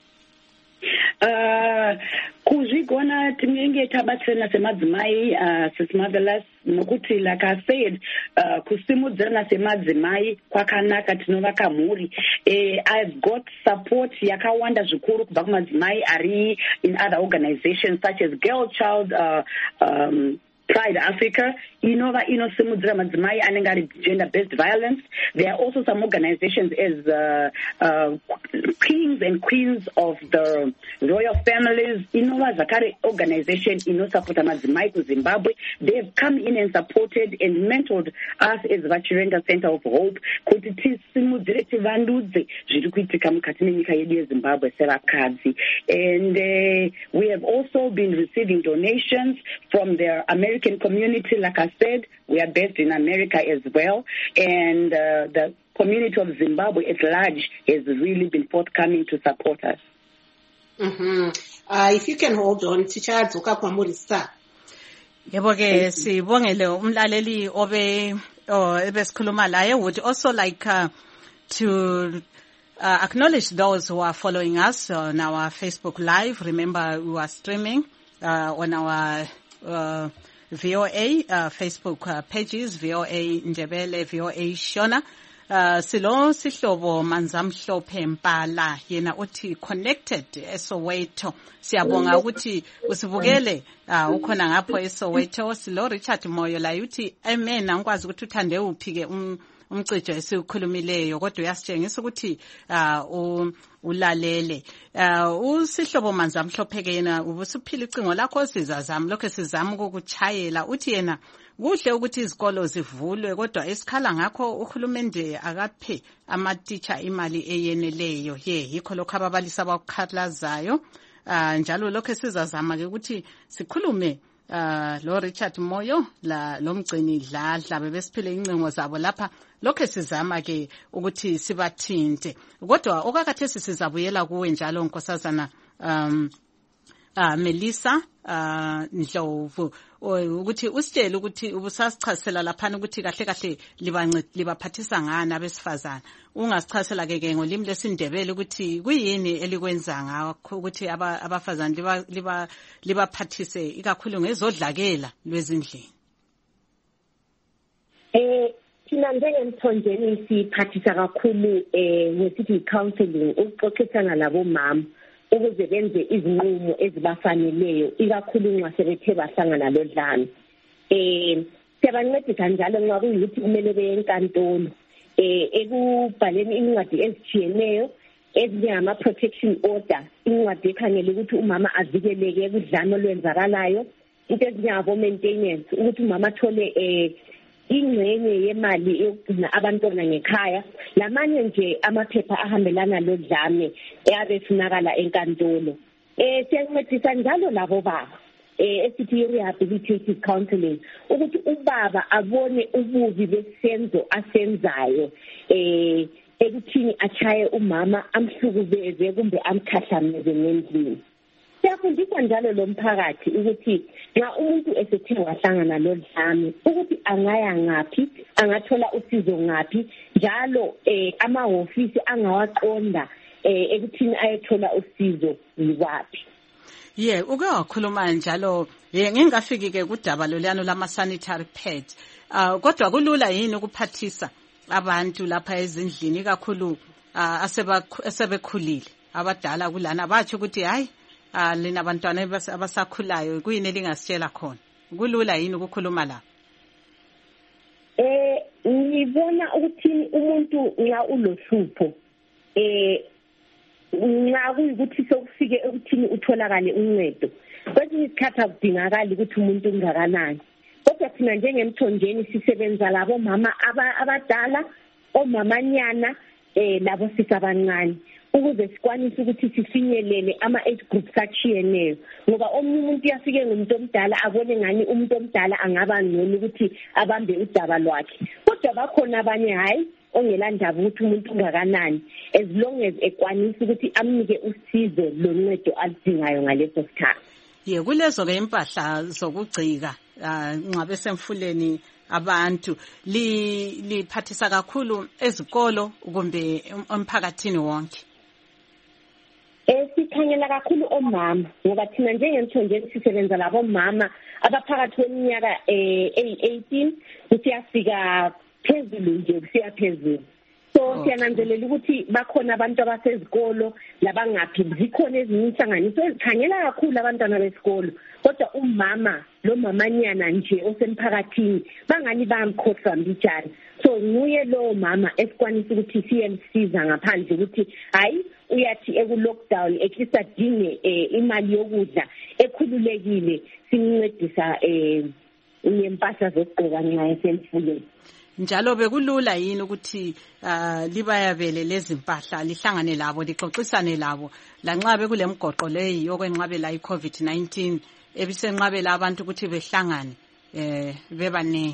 Uh, kuzvigona tinenge tabatsirana semadzimai uh, Sis Marvelous, nokuti like I said uh, kusimudzirana semadzimai kwakanaka, tinovaka mhuri. uh, I've got support yakawanda zvikuru kubva kumadzimai ari in other organizations such as Girl Child uh, um, Pride Africa, Inova Ino Simudra Madzimai Anengari Gender-Based Violence. There are also some organizations as uh, uh, kings and queens of the royal families. Inova Zakari organization, Ino Sapota Madzimai to Zimbabwe. They have come in and supported and mentored us as Vachirenga Center of Hope. Kuti Simudre Tivandudze Zvirikuitika mukati menyika yedu yeZimbabwe sevakadzi. And uh, we have also been receiving donations from their American community. Like I said, we are based in America as well, and uh, the community of Zimbabwe at large has really been forthcoming to support us. Mm-hmm. Uh, if you can hold on, Teacher Adzoka Kwamurisa. Yebo ke sibongele umlaleli obe ebesikhuluma laye. Would also like uh, to uh, acknowledge those who are following us on our Facebook Live. Remember, we are streaming uh, on our uh, V O A uh, Facebook uh, pages, V O A Ndebele, V O A Shona. Uh, silo sihlobo manzamhlophe Mpala yena uthi connected eSoweto. Siyabonga ukuthi usivukele uh, ukhona ngapho eSoweto. Silo Richard Moyo la uthi amen angikwazi ukuthi uthande uphi ke um, umcijo esikhulumileyo kodwa uyasitshengisa ukuthi uh, ulalele. Uh, usihlobo manzamhlophe ke yena ubusuphila icingo lakho sizazama lokho sizama ukukuchayela uthi yena kuhle ukuthi izikolo zivulwe kodwa esikhala ngakho uhulumende akaphe ama-teacher imali eyeneleyo. Ye yikho lokho ababalisi abakukhalazayo. Uh, njalo lokho sizazama ke ukuthi sikhulume uh, lo Richard Moyo la lomgcini dladla bebesiphile incingo zabo lapha. Lokho sizama ke ukuthi sibathinte kodwa okakathesi sizabuyela kuwe njalo nkosazana um uh, Melissa uh, Ndlovu ukuthi usitshele ukuthi ubusasichazela lapha ukuthi kahle kahle libancede libaphathisa ngani abesifazana. Ungasichazela ke ke ngolimi lesindebele ukuthi kuyini elikwenza ngakho ukuthi abafazana liba liba libaphathise ikakhulu ngezodlakela lwezindlini. Eh thina njengemthonjeni siphathisa kakhulu eh ngesithi counseling ukuxoxisana labo mama ukuze benze izinqumo ezibafaneleyo ikakhulu nxa sebethe bahlangana lodlame. Eh siyabancedisa njalo nxa kuyikuthi kumele beye enkantolo eh ekubhaleni incwadi ezitshiyeneyo ezinjengama protection order, incwadi ekhangele ukuthi umama avikeleke kudlame olwenzakalayo, into ezinjengabo maintenance ukuthi umama athole eh ingxenye yemali yokugcina abantwana ngekhaya, lamanye nje amaphepha ahambelana lodlame eyabe funakala enkantolo. Eh siyancedisa njalo labo baba eh esithi rehabilitative counseling ukuthi ubaba abone ububi besenzo asenzayo eh ekuthini achaye umama amhlukubeze kumbe amkhahlameze ngendlini. Siyafundisa njalo lo mphakathi ukuthi nxa umuntu esethe wahlangana lodlame ukuthi angaya ngaphi, angathola usizo ngaphi, njalo eh amahofisi angawaqonda eh ekuthini ayethola usizo yiwaphi. Yeah, uke wakhuluma njalo ye ngingafiki ke kudaba loliyano lama sanitary pads. Uh kodwa kulula yini ukuphathisa abantu lapha ezindlini kakhulu uh, asebekhulile abadala kulana bathi ukuthi hayi ah lina abantwana abasakhulayo kuyini elingasitshela khona? Kulula yini ukukhuluma la? Eh ngibona ukuthi umuntu nxa ulohlupho eh nxa kuyikuthi sokufike ekuthini utholakale uncedo kwesinye isikhathi akudingakali ukuthi umuntu ungakanani. Kodwa thina njengemthonjeni sisebenza labo mama abadala, omamanyana eh labo sisabancane ukuze sikwanise ukuthi sifinyelele ama age groups atshiyeneyo, ngoba omunye umuntu uyafike ngumuntu omdala abone ngani umuntu omdala angaba ngcono ukuthi abambe udaba lwakhe, kodwa bakhona abanye hayi ongela ndaba ukuthi umuntu ungakanani as long as ekwanisa ukuthi amnike usizo loncedo alidingayo ngaleso sikhathi. Ye kulezo ke impahla zokugcika nxa besemfuleni abantu li liphathisa kakhulu ezikolo kumbe emphakathini wonke? Eh sikhangela kakhulu omama ngoba thina njengemthonjeni sisebenza labo mama abaphakathi kweminyaka eh eighteen kusiyafika phezulu nje kusiya phezulu. So So siyananzelela ukuthi bakhona abantu abasezikolo labangaphi zikhona ezinye inhlanganiso ezikhangela kakhulu abantwana besikolo kodwa umama lo mamanyana nje osemphakathini bangani bayamkhohlwa mbijana so nguye lo mama esikwanisa ukuthi siyemsiza ngaphandle ukuthi hayi uyathi eku lockdown ekhisa adinge imali yokudla ekhululekile simncedisa eh impahla zokugqoka nxa esemfuleni. Njalo bekulula yini ukuthi libayabele lezi impahla lihlangane labo lixoxisane labo lanxa bekulemgoqo leyi yokwenqabela i-COVID nineteen ebisenqabela abantu ukuthi behlangane eh bebanengi?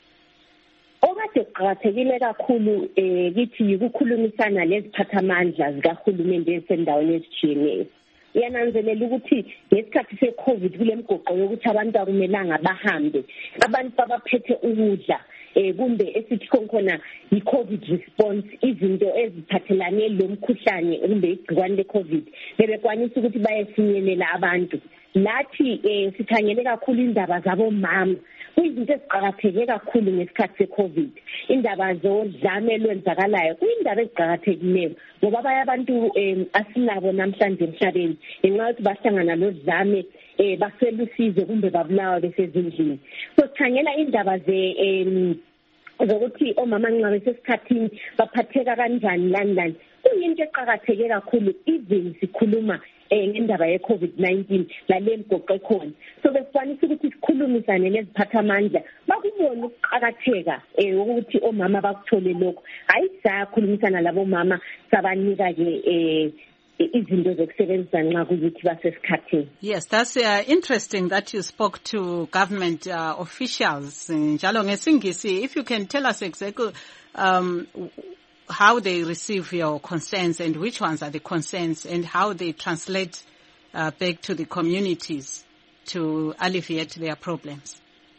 Okade kuqakathekile kakhulu eh kithi ukukhulumisana leziphathamandla zikahulumende esendaweni ezitshiyeneyo. Iyananzelela ukuthi ngesikhathi se-COVID kulemgoqo yokuthi abantu akumelanga bahambe abantu babaphethe ukudla eh kumbe esithi khona i-COVID response izinto eziphathelane lomkhuhlane kumbe igciwane le-COVID bebekwanisa ukuthi bayefinyelela abantu lathi eh sikhangele kakhulu indaba zabomama kuyizinto eziqakatheke kakhulu ngesikhathi se-COVID indaba zodlame lwenzakalayo kuyindaba eziqakathekileyo ngoba abanye abantu asinabo namhlanje emhlabeni ngenxa yokuthi bahlangana lodlame eh baselusize kumbe babulawa besezindlini so sikhangela indaba ze zokuthi omama nxa besesikhathini baphatheka kanjani lani lani kuyinto eqakatheke kakhulu even sikhuluma ngendaba ye-COVID nineteen lale mgoqo ekhona so besifanisa ukuthi sikhulumisane leziphathamandla bakubona ukuqakatheka ukuthi omama bakuthole lokho hayi sakhulumisana labo mama sabanika-ke izinto zokusebenzisa nxa kuyuthi basesikhathini. Yes, that's uh, interesting that you spoke to government uh, officials njalo ngesingisi. If you can tell us exactly um, how they receive your concerns and which ones are the concerns and how they translate uh, back to the communities to alleviate their problems.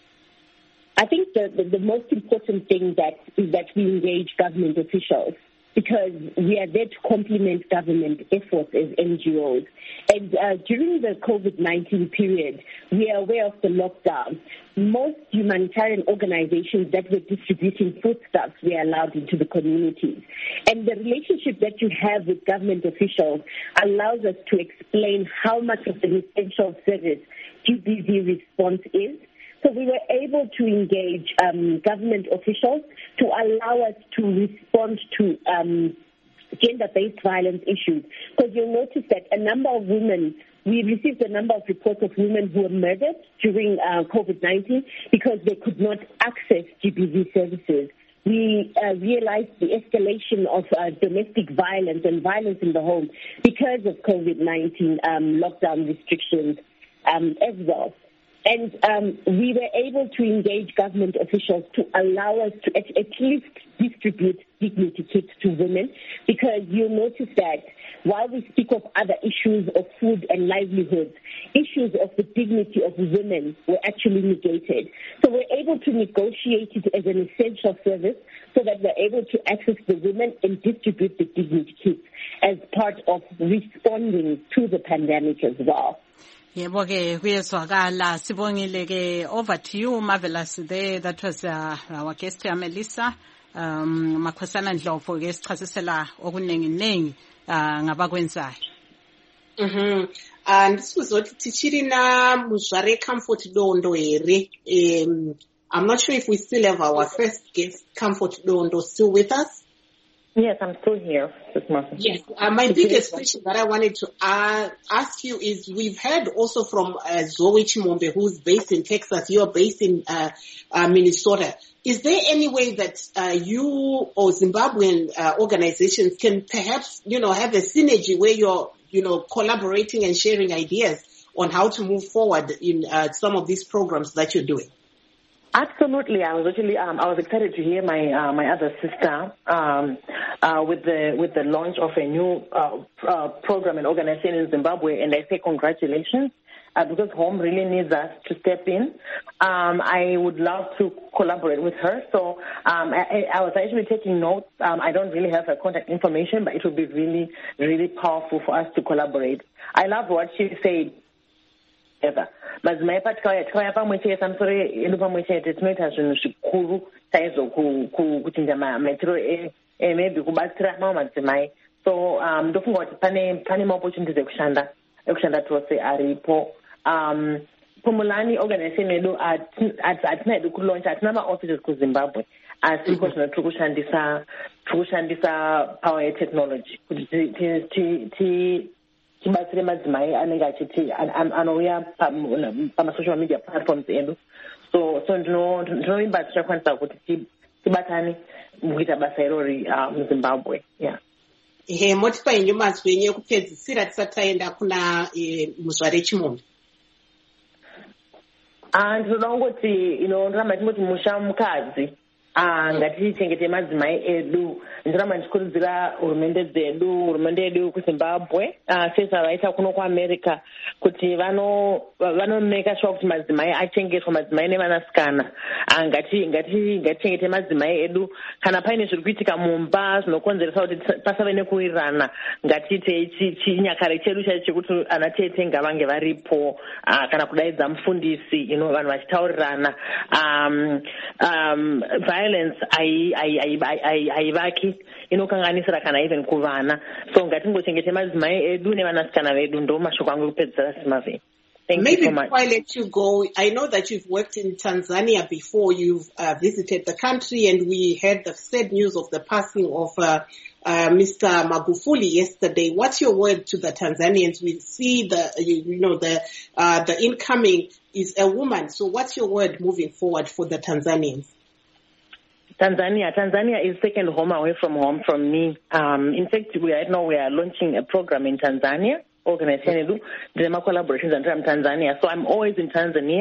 I think the, the, the most important thing that is that we engage government officials because we are there to complement government efforts as N G Os. And uh, during the COVID nineteen period, we are aware of the lockdown. Most humanitarian organizations that were distributing foodstuffs were allowed into the communities. And the relationship that you have with government officials allows us to explain how much of an essential service G B V response is. So we were able to engage um, government officials to allow us to respond to um, gender-based violence issues. Because you'll notice that a number of women, we received a number of reports of women who were murdered during uh, COVID nineteen because they could not access G B V services. We uh, realized the escalation of uh, domestic violence and violence in the home because of COVID nineteen um, lockdown restrictions um, as well. And um, we were able to engage government officials to allow us to at, at least distribute dignity kits to women, because you'll notice that while we speak of other issues of food and livelihoods, issues of the dignity of women were actually negated. So we're able to negotiate it as an essential service so that we're able to access the women and distribute the dignity kits as part of responding to the pandemic as well. Yebo ke kuyezwakala sibongile ke over to you Marvelous there. That was uh, our guest here Melissa um Makhosana Ndlovu ke sichasisela okuningi ningi uh, ngabakwenzayo. Mhm. And sizothi tichiri na Muzvare Comfort Dondo here. Um I'm not sure if we still have our first guest Comfort Dondo still with us. Yes, I'm still here. Yes, uh, my biggest question that I wanted to uh, ask you is we've heard also from uh, Zoe Chimombe, who's based in Texas. You're based in uh, uh, Minnesota. Is there any way that uh, you or Zimbabwean uh, organizations can perhaps, you know, have a synergy where you're, you know, collaborating and sharing ideas on how to move forward in uh, some of these programs that you're doing? Absolutely. I was actually um, I was excited to hear my uh, my other sister um, uh, with the with the launch of a new uh, uh, program and organization in Zimbabwe, and I say congratulations uh, because Home really needs us to step in. Um, I would love to collaborate with her. So um, I, I was actually taking notes. Um, I don't really have her contact information, but it would be really really powerful for us to collaborate. I love what she said. Ever. But my part kaya kaya pa mwe che samsore elu pa mwe che tetmeta zvinhu zvikuru saizo ku ku kuchinja ma metro e eh, maybe kubatsira mamwe madzimai. So um ndofunga kuti pane pane maopportunities ekushanda ekushanda tose aripo. Um Pumulani organization yedu atina hedu kulaunch atina ma-offices kuZimbabwe asi iko zvino tiri kushandisa tiri kushandisa power yetechnology kuti tibatsire madzimai anenge achiti anouya pama-social media platforms edu. So so ndinovimba tichakwanisa kuti tibatane mukuita basa irori muZimbabwe. Yeah. He motipa yenyu mazwi enyu ekupedzisira tisati taenda kuna Muzvare Chimombe. Ah, ndinoda kungoti inoramba timoti musha mukadzi ngatichengete madzimai edu. Ndoramba ndichikurudzira hurumende dzedu hurumende yedu kuZimbabwe sezva vaita kuno kuAmerica kuti vano vanomeka sure kuti madzimai achengetwa, madzimai nevanasikana. ngati ngati ngatichengete madzimai edu. Kana paine zviri kuitika mumba zvinokonzeresa kuti pasave nekuwirirana, ngatiite chinyakare chedu chaicho chekuti ana tete ngavange varipo kana kudaidza mufundisi ino vanhu vachitaurirana. um um violence haivaki, inokanganisira kana even kuvana. So ngatingochengete madzimai edu nevanasikana vedu. Ndo mashoko angu ekupedzisira Simave. Thank Maybe you so much. Before I let you go, I know that you've worked in Tanzania before. You've uh, visited the country, and we heard the sad news of the passing of uh, uh, Mister Magufuli yesterday. What's your word to the Tanzanians? We see the, you, you know, the uh, the incoming is a woman. So what's your word moving forward for the Tanzanians? Tanzania. Tanzania is second home away from home from me. Um, in fact, we right now we are launching a program in Tanzania. Organization Drema collaborations and Tanzania. So I'm always in Tanzania.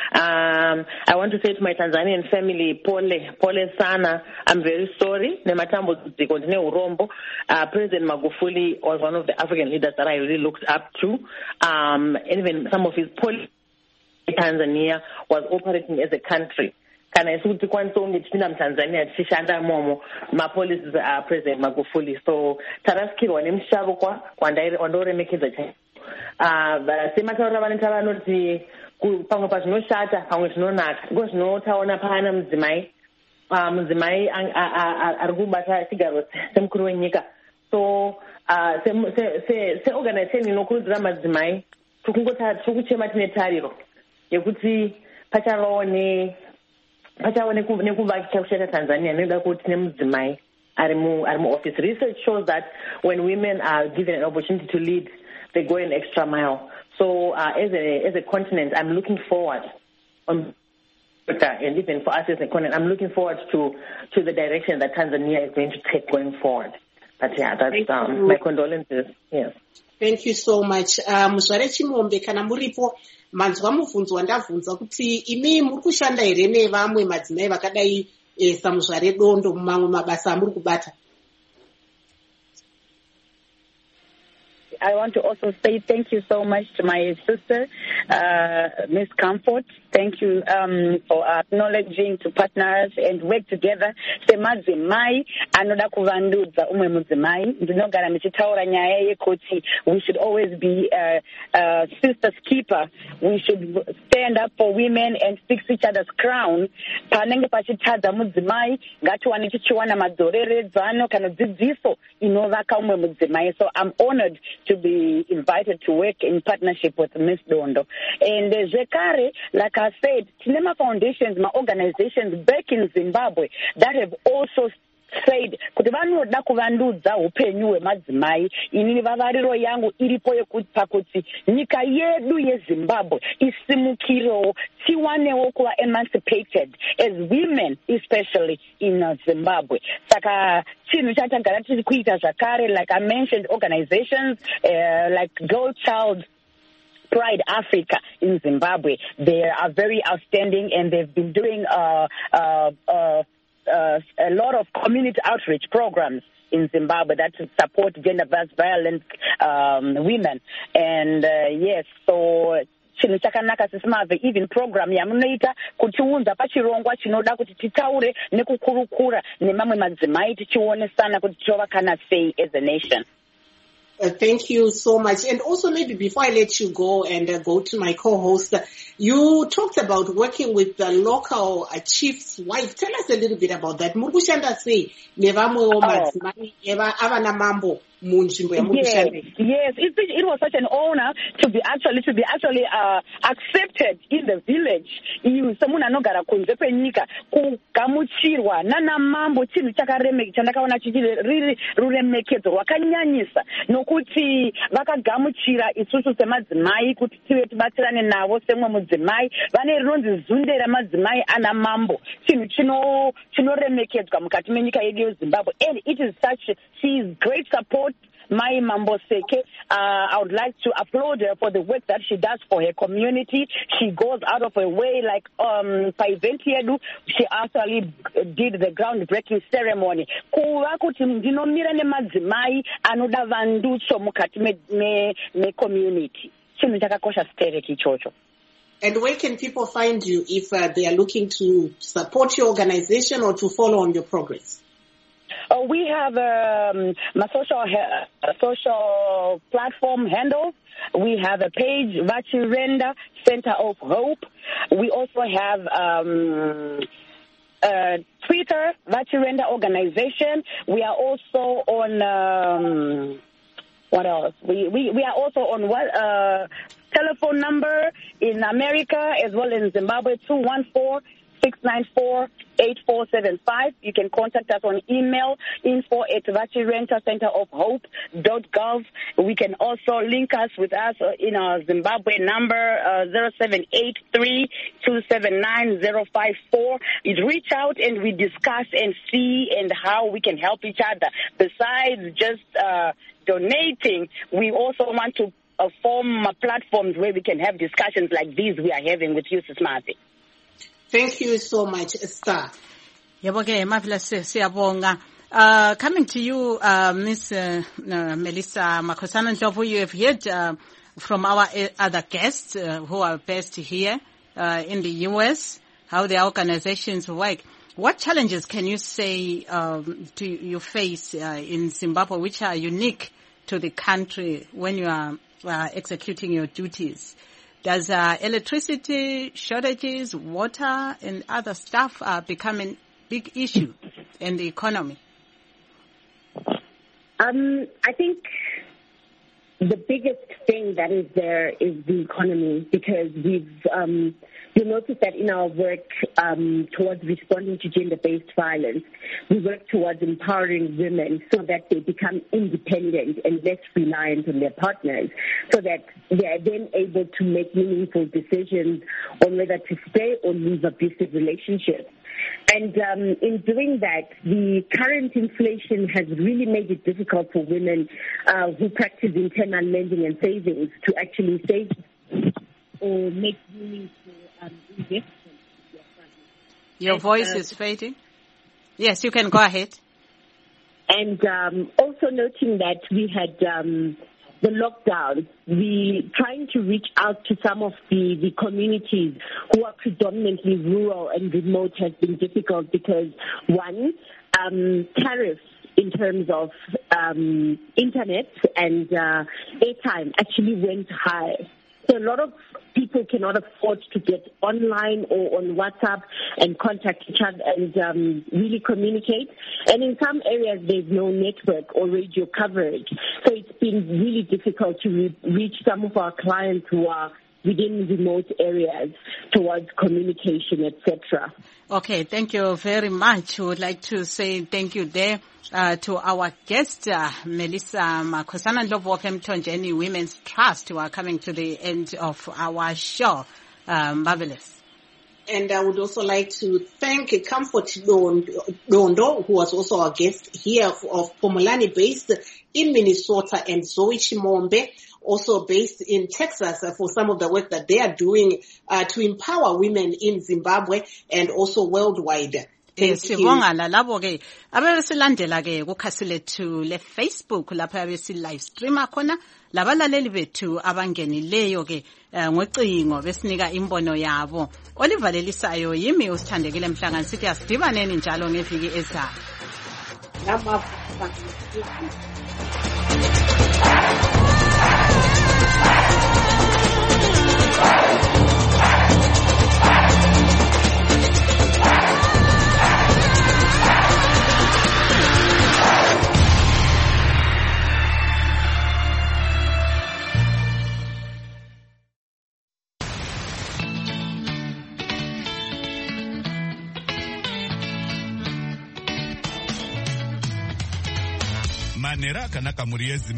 Um, I want to say to my Tanzanian family, Pole, Pole Sana, I'm very sorry. Nematambo continue Urombo. Uh, President Magufuli was one of the African leaders that I really looked up to. Um, and even some of his policy in Tanzania was operating as a country. Kana isuti kwanso ngitipinda mTanzania tishanda momo ma policies are President Magufuli. So taraskirwa nemshabo kwa kwandaire wandoremekeza cha ah sema taura vanita vanoti pamwe pazvinoshata pamwe zvinonaka ngo zvinotaona pana mudzimai ah mudzimai ari kubata chigaro semukuru wenyika. So ah se se se organization inokurudzira madzimai tukungota tukuchema tine tariro yekuti pacharaone pachaone nekuvakisha kushata Tanzania neda kuti nemudzimai ari mu ari mu office. Research shows that when women are given an opportunity to lead, they go an extra mile. So uh, as a as a continent, I'm looking forward on and even for us as a continent, I'm looking forward to to the direction that Tanzania is going to take going forward. But yeah, that's um, my condolences. Yes. Thank you so much. Uh, Muzvare Chimombe, kana muripo manzwa mubvunzo wandabvunza kuti imi muri kushanda here nevamwe madzimai vakadai saMuzvare Dondo mumamwe mabasa amuri kubata? I want to also say thank you so much to my sister, uh, Miss Comfort. Thank you um, for acknowledging to partners and work together. Semadzimai anoda kuvandudza umwe mudzimai. Ndinogara ndichitaura nyaya yekuti we should always be uh, uh, sister's keeper. We should stand up for women and fix each other's crown. Panenge pachitadza mudzimai ngatiwane tichiwana madzoreredzano kana dzidziso inovaka umwe mudzimai. So I'm honored to be invited to work in partnership with Miss Dondo. And uh, Zekare, like I said, Tinema Foundations, my organizations back in Zimbabwe that have also said kuti vanoda kuvandudza upenyu hwemadzimai. Inini vavariro yangu iripo yekupa kuti nyika yedu yeZimbabwe isimukirewo tiwanewo kuva emancipated as women, especially in uh, Zimbabwe. Saka chinhu chatagara tiri kuita zvakare, like I mentioned, organizations uh, like Girl Child Pride Africa in Zimbabwe. They are very outstanding, and they've been doing uh, uh, uh, uh, a lot of community outreach programs in Zimbabwe that support gender-based violence um, women. And uh, yes, so chinhu chakanaka sesimave even program yamunoita kutiunza pachirongwa chinoda kuti titaure nekukurukura nemamwe madzimai tichionesana kuti tovakana sei as a nation. Uh, thank you so much. And also maybe before I let you go and uh, go to my co-host, uh, you talked about working with the local uh, chief's wife. Tell us a little bit about that. Murushanda say, nevamwe omadzimai eva avana mambo munjimbo ya Murushanda. Yes, yes. It, it was such an honor to be actually to be actually uh, accepted in the village. You someone anogara kunze kwenyika kugamuchirwa nana mambo chinhu chakaremeka chandakaona chichiri riri ruremekedzo rwakanyanyisa nokuti vakagamuchira isusu semadzimai kuti tive tibatsirane navo semwe mudzimai vane rinonzi zunde ramadzimai ana mambo chinhu chino chinoremekedzwa mukati menyika yedu yeZimbabwe, and it is such she is great support. Mai Mambo Seke, uh, I would like to applaud her for the work that she does for her community. She goes out of her way, like um, Paiventiedu, she actually did the groundbreaking ceremony. Kuva kuti ndinomira nemadzimai anoda vanduso mukati me, me, me community. Chinhu chakakosha stereki ichocho. And where can people find you if uh, they are looking to support your organization or to follow on your progress? Uh, we have um, my social uh, social platform handles. We have a page, Vachirenda Center of Hope. We also have um, uh, Twitter, Vachirenda Organization. We are also on, um, what else? We, we, we are also on what? Uh, telephone number in America as well as in Zimbabwe, two one four, six nine four, eight four seven five. You can contact us on email, info at Vachirenda Center of Hope dot gov. We can also link us with us in our Zimbabwe number, uh, zero seven eight three, two seven nine, zero five four. You reach out and we discuss and see and how we can help each other. Besides just uh, donating, we also want to uh, form uh, platforms where we can have discussions like these we are having with you, Sismati. Thank you so much, Esther. Yeboke, marvelous, siyabonga. Uh, coming to you, uh, Miss uh, uh, Melissa Makhosana Ndlovu, you have heard uh, from our other guests uh, who are based here uh, in the U S, how the organizations work. What challenges can you say um, to you face uh, in Zimbabwe, which are unique to the country when you are uh, executing your duties? Does uh, electricity shortages, water, and other stuff uh, become a big issue in the economy? Um, I think the biggest thing that is there is the economy, because we've um, you'll notice that in our work um, towards responding to gender-based violence, we work towards empowering women so that they become independent and less reliant on their partners, so that they are then able to make meaningful decisions on whether to stay or leave abusive relationships. And um, in doing that, the current inflation has really made it difficult for women uh, who practice internal lending and savings to actually save or make meaningful um, investments. Your and, voice uh, is fading. Yes, you can go ahead. And um, also noting that we had um, the lockdown, we trying to reach out to some of the, the communities who are predominantly rural and remote has been difficult because, one, um, tariffs in terms of um, internet and uh, airtime actually went high. So a lot of people cannot afford to get online or on WhatsApp and contact each other and um, really communicate. And in some areas, there's no network or radio coverage. So it's been really difficult to re- reach some of our clients who are within remote areas towards communication, et cetera. Okay, thank you very much. We would like to say thank you there uh, to our guest, uh, Melissa Makhosana Ndlovu of Mthonjeni Women's Trust, who are coming to the end of our show. Uh, marvelous. And I would also like to thank Comfort Dondo, who was also our guest here of Pomolani based in Minnesota, and Zoe Chimombe, also based in Texas, uh, for some of the work that they are doing uh, to empower women in Zimbabwe and also worldwide. Sibonga lalabo ke abesilandela ke kukhasi lethu le Facebook lapha abesi live streamer khona labalaleli bethu abangenileyo ke ngocingo besinika imbono yabo. Oliver Lelisayo yimi usithandekile Mhlanga sithi asidibaneni njalo ngeviki ezayo. manhero akanaka mhuri yezimbabwe.